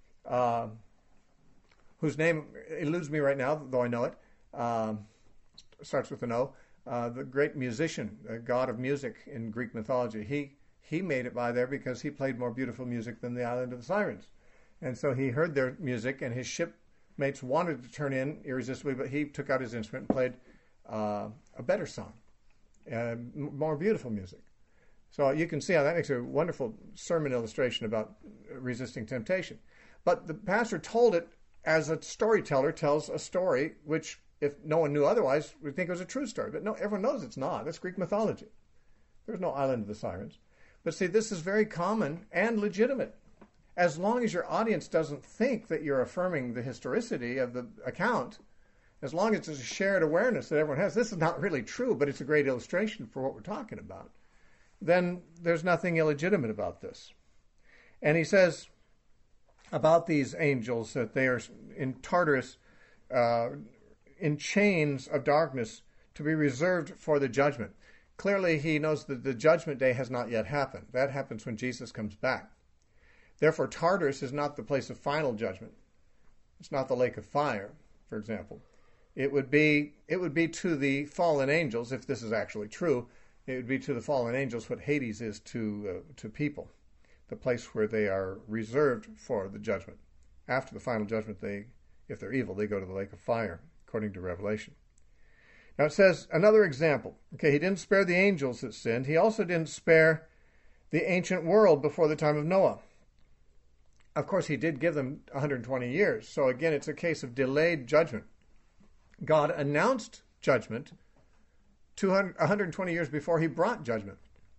whose name eludes me right now, though I know it, starts with an O, the great musician, the god of music in Greek mythology, he made it by there because he played more beautiful music than the Island of the Sirens. And so he heard their music, and his shipmates wanted to turn in irresistibly, but he took out his instrument and played a better song, more beautiful music. So you can see how that makes a wonderful sermon illustration about resisting temptation. But the pastor told it as a storyteller tells a story, which, if no one knew otherwise, we'd think it was a true story. But no, everyone knows it's not. That's Greek mythology. There's no Island of the Sirens. But see, this is very common and legitimate. As long as your audience doesn't think that you're affirming the historicity of the account, as long as it's a shared awareness that everyone has, this is not really true, but it's a great illustration for what we're talking about, then there's nothing illegitimate about this. And he says about these angels that they are in Tartarus, in chains of darkness, to be reserved for the judgment. Clearly, he knows that the judgment day has not yet happened. That happens when Jesus comes back. Therefore, Tartarus is not the place of final judgment. It's not the lake of fire, for example. It would be to the fallen angels, if this is actually true, it would be to the fallen angels what Hades is to people, the place where they are reserved for the judgment. After the final judgment, if they're evil, they go to the lake of fire, according to Revelation. Now it says, another example. Okay, he didn't spare the angels that sinned. He also didn't spare the ancient world before the time of Noah. Of course, he did give them 120 years. So again, it's a case of delayed judgment. God announced judgment 120 years before he brought judgment.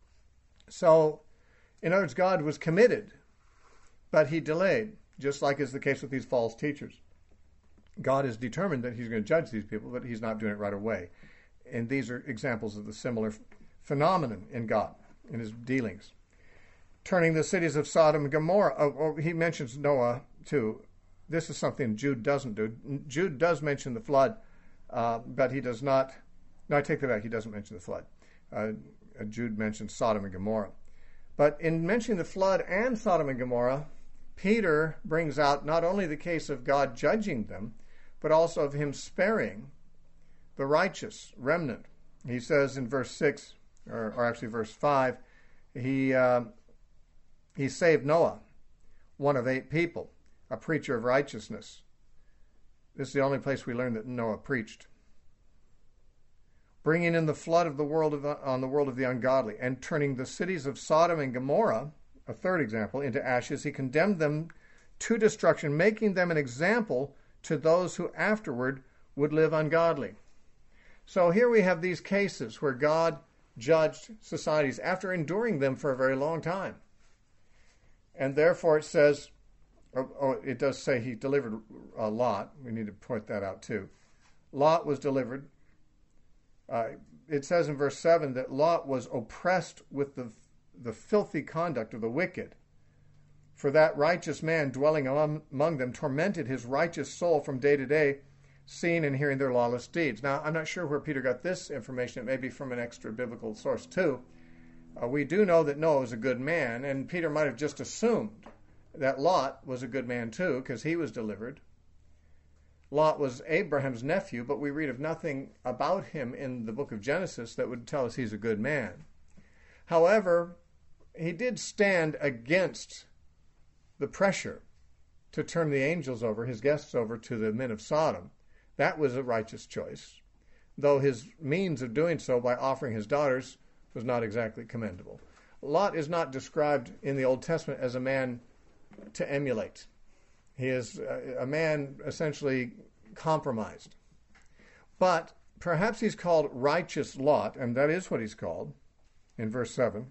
So, in other words, God was committed, but he delayed, just like is the case with these false teachers. God is determined that he's going to judge these people, but he's not doing it right away. And these are examples of the similar phenomenon in God, in his dealings. Turning the cities of Sodom and Gomorrah. He mentions Noah, too. This is something Jude doesn't do. Jude does mention the flood, but he does not. No, I take that back. He doesn't mention the flood. Jude mentions Sodom and Gomorrah. But in mentioning the flood and Sodom and Gomorrah, Peter brings out not only the case of God judging them, but also of him sparing the righteous remnant. He says in verse 6, or actually verse 5, he saved Noah, one of 8 people, a preacher of righteousness. This is the only place we learn that Noah preached. Bringing in the flood of the world on the world of the ungodly, and turning the cities of Sodom and Gomorrah, a third example, into ashes. He condemned them to destruction, making them an example to those who afterward would live ungodly. So here we have these cases where God judged societies after enduring them for a very long time. And therefore it says, it does say he delivered Lot. We need to point that out too. Lot was delivered. It says in verse 7 that Lot was oppressed with the filthy conduct of the wicked. For that righteous man dwelling among them tormented his righteous soul from day to day, seeing and hearing their lawless deeds. Now, I'm not sure where Peter got this information. It may be from an extra biblical source too. We do know that Noah was a good man, and Peter might have just assumed that Lot was a good man too, because he was delivered. Lot was Abraham's nephew, but we read of nothing about him in the book of Genesis that would tell us he's a good man. However, he did stand against the pressure to turn the angels over, his guests over, to the men of Sodom. That was a righteous choice, though his means of doing so by offering his daughters was not exactly commendable. Lot is not described in the Old Testament as a man to emulate. He is a man essentially compromised. But perhaps he's called righteous Lot, and that is what he's called in verse 7,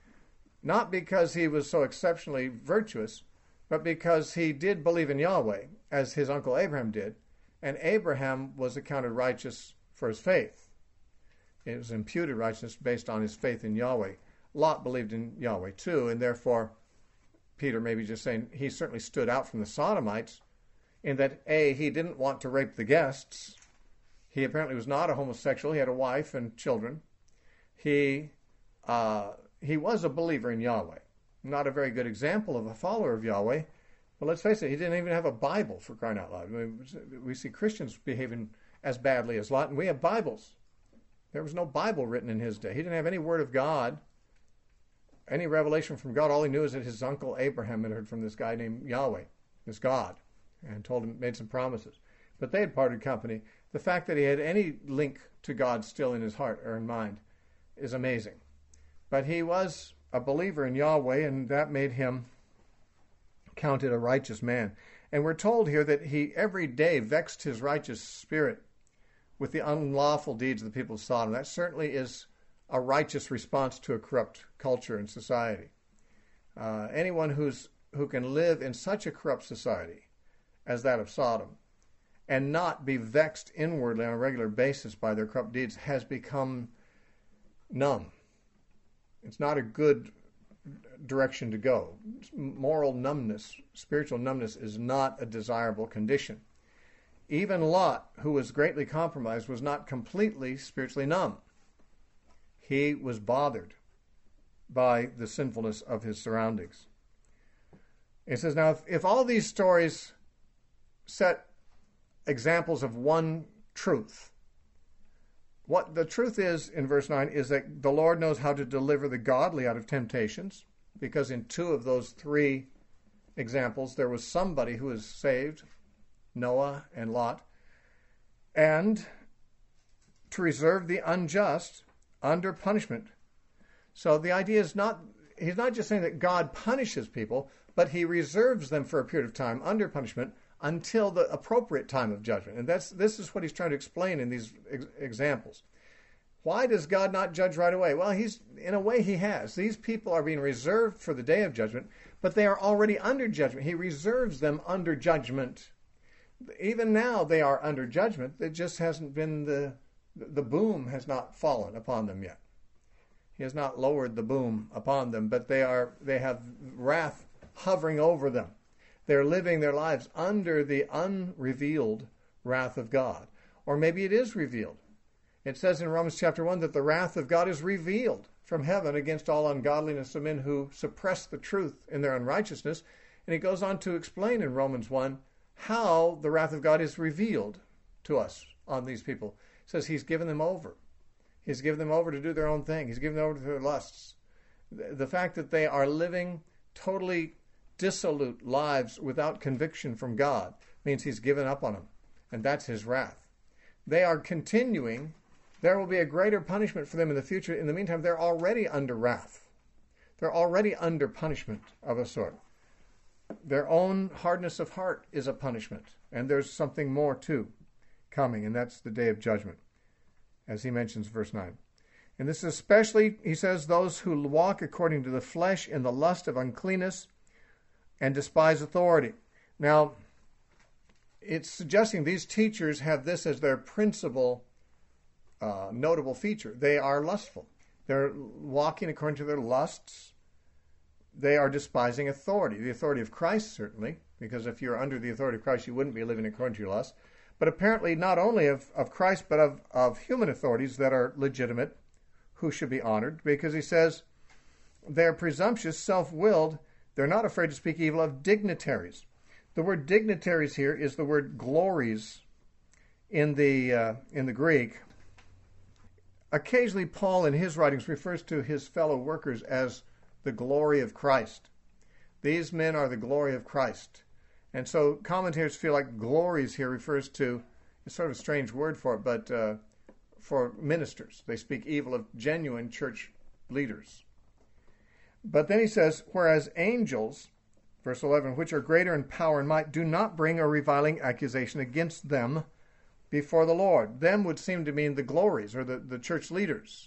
not because he was so exceptionally virtuous, but because he did believe in Yahweh, as his uncle Abraham did, and Abraham was accounted righteous for his faith. It was imputed righteousness based on his faith in Yahweh. Lot believed in Yahweh too, and therefore Peter may be just saying he certainly stood out from the Sodomites in that, A, he didn't want to rape the guests. He apparently was not a homosexual. He had a wife and children. He was a believer in Yahweh. Not a very good example of a follower of Yahweh. But let's face it, he didn't even have a Bible, for crying out loud. I mean, we see Christians behaving as badly as Lot, and we have Bibles. There was no Bible written in his day. He didn't have any word of God, any revelation from God. All he knew is that his uncle Abraham had heard from this guy named Yahweh, this God, and told him, made some promises. But they had parted company. The fact that he had any link to God still in his heart or in mind is amazing. But he was a believer in Yahweh, and that made him counted a righteous man. And we're told here that he every day vexed his righteous spirit with the unlawful deeds of the people of Sodom. That certainly is a righteous response to a corrupt culture and society. Anyone who can live in such a corrupt society as that of Sodom and not be vexed inwardly on a regular basis by their corrupt deeds has become numb. It's not a good direction to go. Moral numbness, spiritual numbness is not a desirable condition. Even Lot, who was greatly compromised, was not completely spiritually numb. He was bothered by the sinfulness of his surroundings. It says, now, if all these stories set examples of one truth, what the truth is in verse 9 is that the Lord knows how to deliver the godly out of temptations, because in 2 of those 3 examples there was somebody who was saved, Noah and Lot, and to reserve the unjust under punishment. So the idea is he's not just saying that God punishes people, but he reserves them for a period of time under punishment until the appropriate time of judgment. And this is what he's trying to explain in these examples. Why does God not judge right away? Well, in a way he has. These people are being reserved for the day of judgment, but they are already under judgment. He reserves them under judgment. Even now they are under judgment. It just hasn't been the boom has not fallen upon them yet. He has not lowered the boom upon them, but they have wrath hovering over them. They're living their lives under the unrevealed wrath of God. Or maybe it is revealed. It says in Romans chapter 1 that the wrath of God is revealed from heaven against all ungodliness of men who suppress the truth in their unrighteousness. And he goes on to explain in Romans 1 how the wrath of God is revealed to us on these people. It says he's given them over. He's given them over to do their own thing. He's given them over to their lusts. The fact that they are living totally dissolute lives without conviction from God means he's given up on them. And that's his wrath. They are continuing. There will be a greater punishment for them in the future. In the meantime, they're already under wrath. They're already under punishment of a sort. Their own hardness of heart is a punishment. And there's something more too coming, and that's the day of judgment, as he mentions verse 9. And this is especially, he says, those who walk according to the flesh in the lust of uncleanness and despise authority. Now, it's suggesting these teachers have this as their principal notable feature. They are lustful. They're walking according to their lusts. They are despising authority. The authority of Christ, certainly, because if you're under the authority of Christ, you wouldn't be living according to your lust. But apparently not only of Christ, but of human authorities that are legitimate, who should be honored, because he says they're presumptuous, self-willed. They're not afraid to speak evil of dignitaries. The word dignitaries here is the word glories in the Greek. Occasionally, Paul in his writings refers to his fellow workers as the glory of Christ. These men are the glory of Christ. And so commentators feel like glories here refers to, it's sort of a strange word for it, but for ministers. They speak evil of genuine church leaders. But then he says, whereas angels, verse 11, which are greater in power and might, do not bring a reviling accusation against them before the Lord. Them would seem to mean the glories or the church leaders,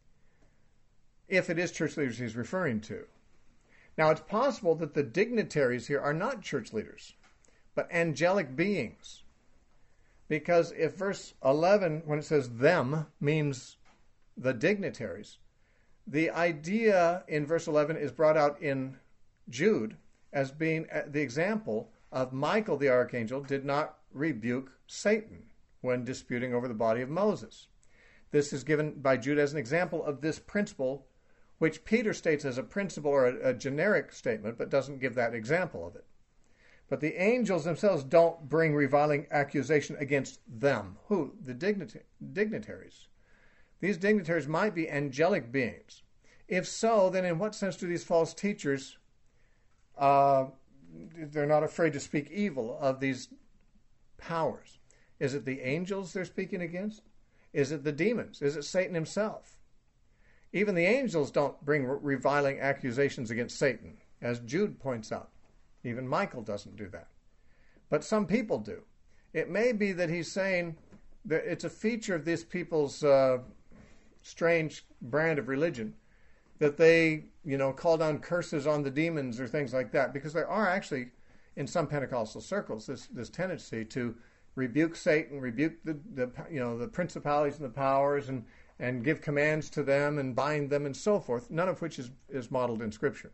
if it is church leaders he's referring to. Now, it's possible that the dignitaries here are not church leaders, but angelic beings. Because if verse 11, when it says them, means the dignitaries, the idea in verse 11 is brought out in Jude as being the example of Michael the archangel did not rebuke Satan when disputing over the body of Moses. This is given by Jude as an example of this principle, which Peter states as a principle or a generic statement, but doesn't give that example of it. But the angels themselves don't bring reviling accusation against them. Who? The dignitaries. These dignitaries might be angelic beings. If so, then in what sense do these false teachers, they're not afraid to speak evil of these powers? Is it the angels they're speaking against? Is it the demons? Is it Satan himself? Even the angels don't bring reviling accusations against Satan, as Jude points out. Even Michael doesn't do that. But some people do. It may be that he's saying that it's a feature of these people's strange brand of religion that they, call down curses on the demons or things like that, because there are actually, in some Pentecostal circles, this tendency to rebuke Satan, rebuke the principalities and the powers, and give commands to them and bind them and so forth, none of which is modeled in Scripture.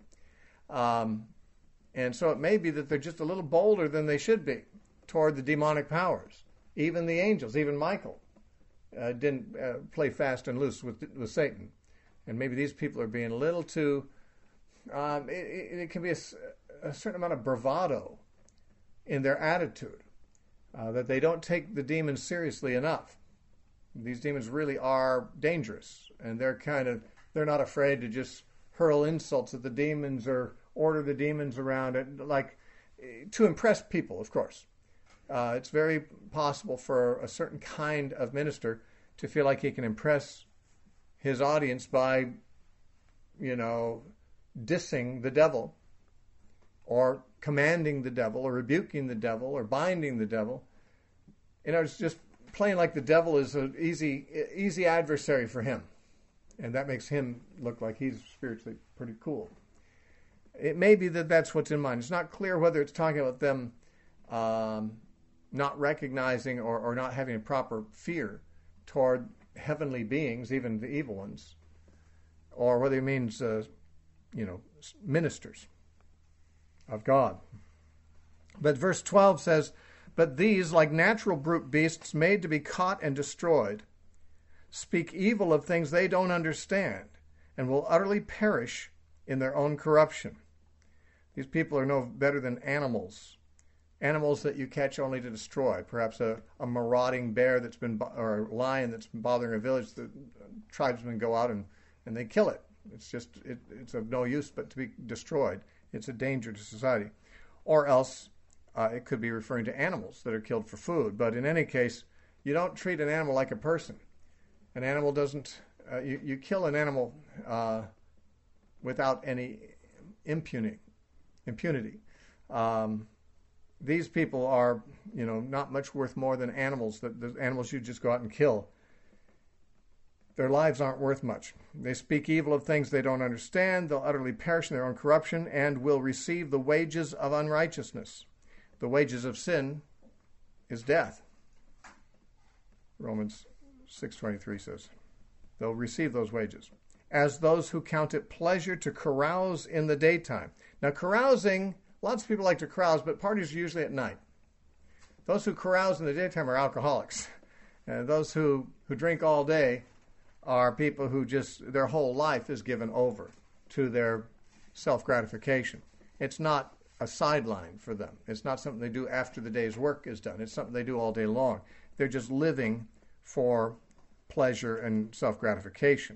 And so it may be that they're just a little bolder than they should be toward the demonic powers. Even the angels, even Michael, didn't play fast and loose with Satan. And maybe these people are being a little too, it can be a certain amount of bravado in their attitude, that they don't take the demons seriously enough. These demons really are dangerous, and they're not afraid to just hurl insults at the demons or order the demons around, like to impress people, of course. It's very possible for a certain kind of minister to feel like he can impress his audience by, dissing the devil, or commanding the devil, or rebuking the devil, or binding the devil. It's just playing like the devil is an easy adversary for him. And that makes him look like he's spiritually pretty cool. It may be that that's what's in mind. It's not clear whether it's talking about them not recognizing or not having a proper fear toward heavenly beings, even the evil ones, or whether it means, ministers of God. But verse 12 says, "But these, like natural brute beasts made to be caught and destroyed, speak evil of things they don't understand, and will utterly perish in their own corruption." These people are no better than animals that you catch only to destroy. Perhaps a marauding bear or a lion that's been bothering a village. The tribesmen go out and they kill it. It's of no use but to be destroyed. It's a danger to society. Or else it could be referring to animals that are killed for food. But in any case, you don't treat an animal like a person. An animal doesn't. You kill an animal without any impunity. These people are, not much worth more than animals. The animals you just go out and kill. Their lives aren't worth much. They speak evil of things they don't understand. They'll utterly perish in their own corruption and will receive the wages of unrighteousness. The wages of sin is death. Romans 6:23 says, they'll receive those wages. As those who count it pleasure to carouse in the daytime. Now, carousing, lots of people like to carouse, but parties are usually at night. Those who carouse in the daytime are alcoholics. And those who drink all day are people who their whole life is given over to their self-gratification. It's not a sideline for them. It's not something they do after the day's work is done. It's something they do all day long. They're just living for pleasure and self-gratification.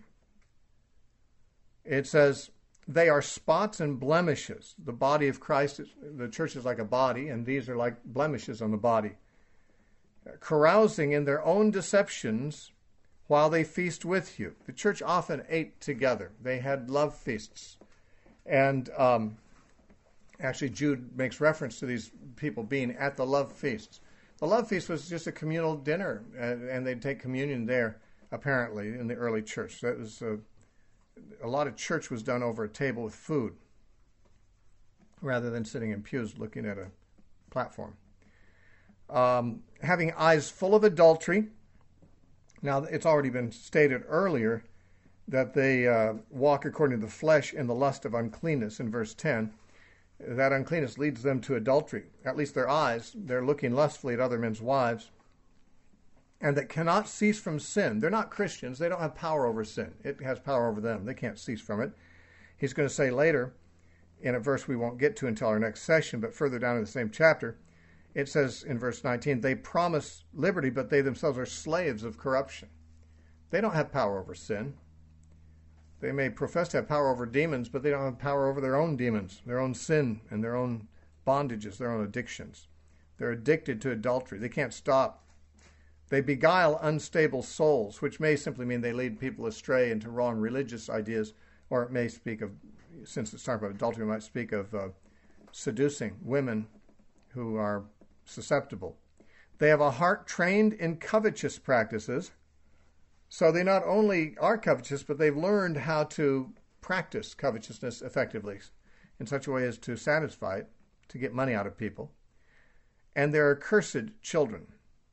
It says, they are spots and blemishes. The body of Christ, the church is like a body, and these are like blemishes on the body. Carousing in their own deceptions while they feast with you. The church often ate together. They had love feasts. And actually Jude makes reference to these people being at the love feasts. The love feast was just a communal dinner, and they'd take communion there, apparently, in the early church. That was a lot of church was done over a table with food rather than sitting in pews looking at a platform. Having eyes full of adultery. Now, it's already been stated earlier that they walk according to the flesh in the lust of uncleanness in verse 10. That uncleanness leads them to adultery. At least their eyes, they're looking lustfully at other men's wives. And that cannot cease from sin. They're not Christians. They don't have power over sin. It has power over them. They can't cease from it. He's going to say later, in a verse we won't get to until our next session, but further down in the same chapter, it says in verse 19, they promise liberty, but they themselves are slaves of corruption. They don't have power over sin. They may profess to have power over demons, but they don't have power over their own demons, their own sin, and their own bondages, their own addictions. They're addicted to adultery. They can't stop. They beguile unstable souls, which may simply mean they lead people astray into wrong religious ideas, or it may speak of, since it's talking about adultery, it might speak of seducing women who are susceptible. They have a heart trained in covetous practices. So they not only are covetous, but they've learned how to practice covetousness effectively in such a way as to satisfy it, to get money out of people. And they're accursed children.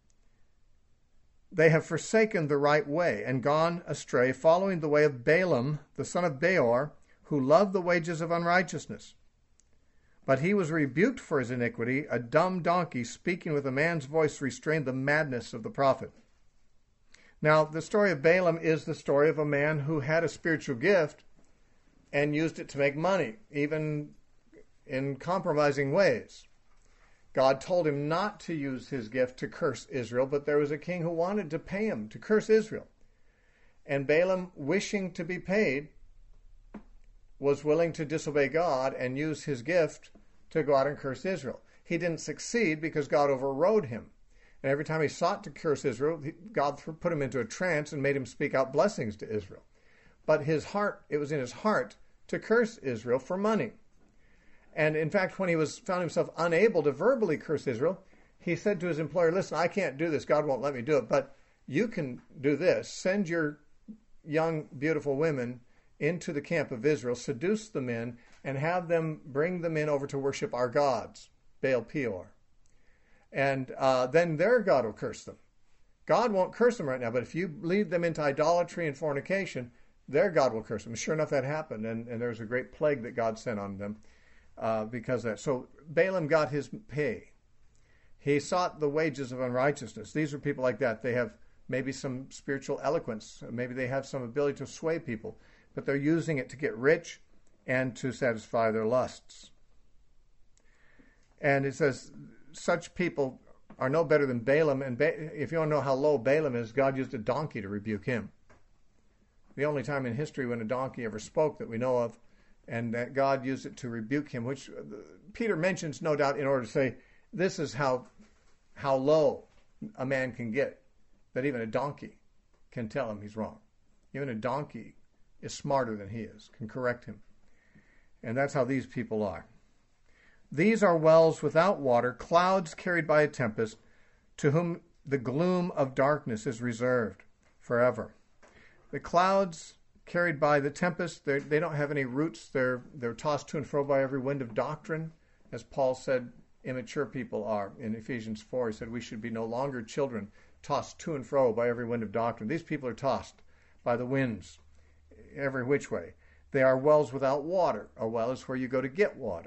They have forsaken the right way and gone astray, following the way of Balaam, the son of Beor, who loved the wages of unrighteousness. But he was rebuked for his iniquity. A dumb donkey speaking with a man's voice restrained the madness of the prophet. Now, the story of Balaam is the story of a man who had a spiritual gift and used it to make money, even in compromising ways. God told him not to use his gift to curse Israel, but there was a king who wanted to pay him to curse Israel. And Balaam, wishing to be paid, was willing to disobey God and use his gift to go out and curse Israel. He didn't succeed because God overrode him. And every time he sought to curse Israel, God put him into a trance and made him speak out blessings to Israel. But his heart, it was in his heart to curse Israel for money. And in fact, when he found himself unable to verbally curse Israel, he said to his employer, listen, I can't do this. God won't let me do it. But you can do this. Send your young, beautiful women into the camp of Israel, seduce the men, and have them bring them in over to worship our gods, Baal Peor. And then their God will curse them. God won't curse them right now, but if you lead them into idolatry and fornication, their God will curse them. Sure enough, that happened, and there was a great plague that God sent on them because of that. So Balaam got his pay. He sought the wages of unrighteousness. These are people like that. They have maybe some spiritual eloquence. Maybe they have some ability to sway people, but they're using it to get rich and to satisfy their lusts. And it says, such people are no better than Balaam. And if you want to know how low Balaam is, God used a donkey to rebuke him. The only time in history when a donkey ever spoke that we know of, and that God used it to rebuke him, which Peter mentions, no doubt, in order to say, this is how low a man can get, that even a donkey can tell him he's wrong. Even a donkey is smarter than he is, can correct him. And that's how these people are. These are wells without water, clouds carried by a tempest, to whom the gloom of darkness is reserved forever. The clouds carried by the tempest, they don't have any roots. They're tossed to and fro by every wind of doctrine, as Paul said immature people are. In Ephesians 4, he said we should be no longer children, tossed to and fro by every wind of doctrine. These people are tossed by the winds every which way. They are wells without water. A well is where you go to get water.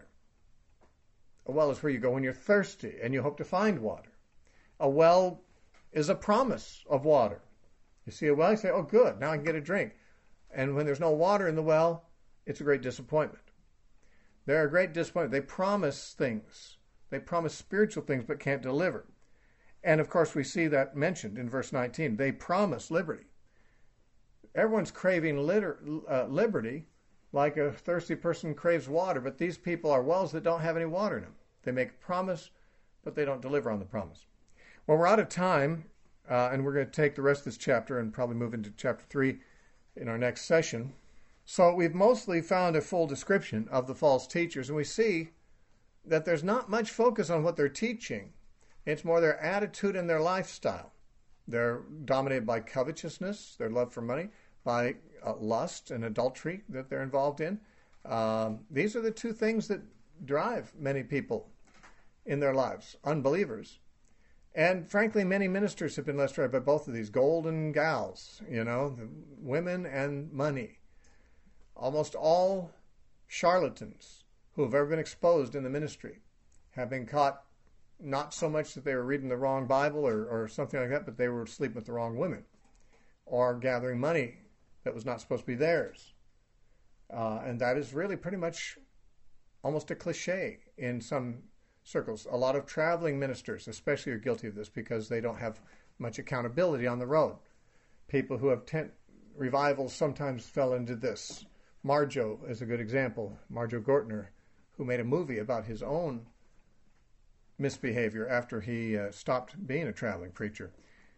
A well is where you go when you're thirsty and you hope to find water. A well is a promise of water. You see a well, you say, oh good, now I can get a drink. And when there's no water in the well, it's a great disappointment. They're a great disappointment. They promise things. They promise spiritual things but can't deliver. And of course we see that mentioned in verse 19. They promise liberty. Everyone's craving liberty like a thirsty person craves water, but these people are wells that don't have any water in them. They make a promise, but they don't deliver on the promise. Well, we're out of time, and we're going to take the rest of this chapter and probably move into chapter 3 in our next session. So we've mostly found a full description of the false teachers, and we see that there's not much focus on what they're teaching. It's more their attitude and their lifestyle. They're dominated by covetousness, their love for money, by lust and adultery that they're involved in. These are the two things that drive many people in their lives, unbelievers. And frankly, many ministers have been led astray by both of these golden gals, the women and money. Almost all charlatans who have ever been exposed in the ministry have been caught not so much that they were reading the wrong Bible or something like that, but they were sleeping with the wrong women or gathering money that was not supposed to be theirs. And that is really pretty much almost a cliche in some circles. A lot of traveling ministers especially are guilty of this because they don't have much accountability on the road. People who have tent revivals sometimes fell into this. Marjo is a good example. Marjo Gortner, who made a movie about his own misbehavior after he stopped being a traveling preacher.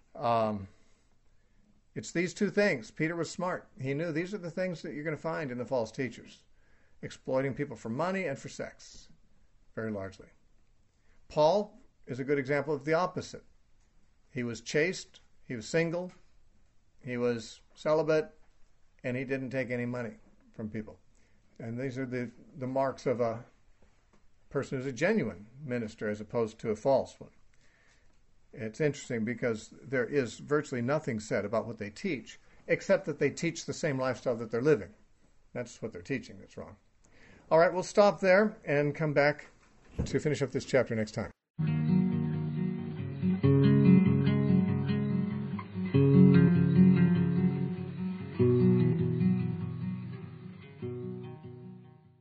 It's these two things. Peter was smart. He knew these are the things that you're going to find in the false teachers. Exploiting people for money and for sex, very largely. Paul is a good example of the opposite. He was chaste, he was single, he was celibate, and he didn't take any money from people. And these are the marks of a person who's a genuine minister as opposed to a false one. It's interesting because there is virtually nothing said about what they teach, except that they teach the same lifestyle that they're living. That's what they're teaching that's wrong. All right, we'll stop there and come back to finish up this chapter next time.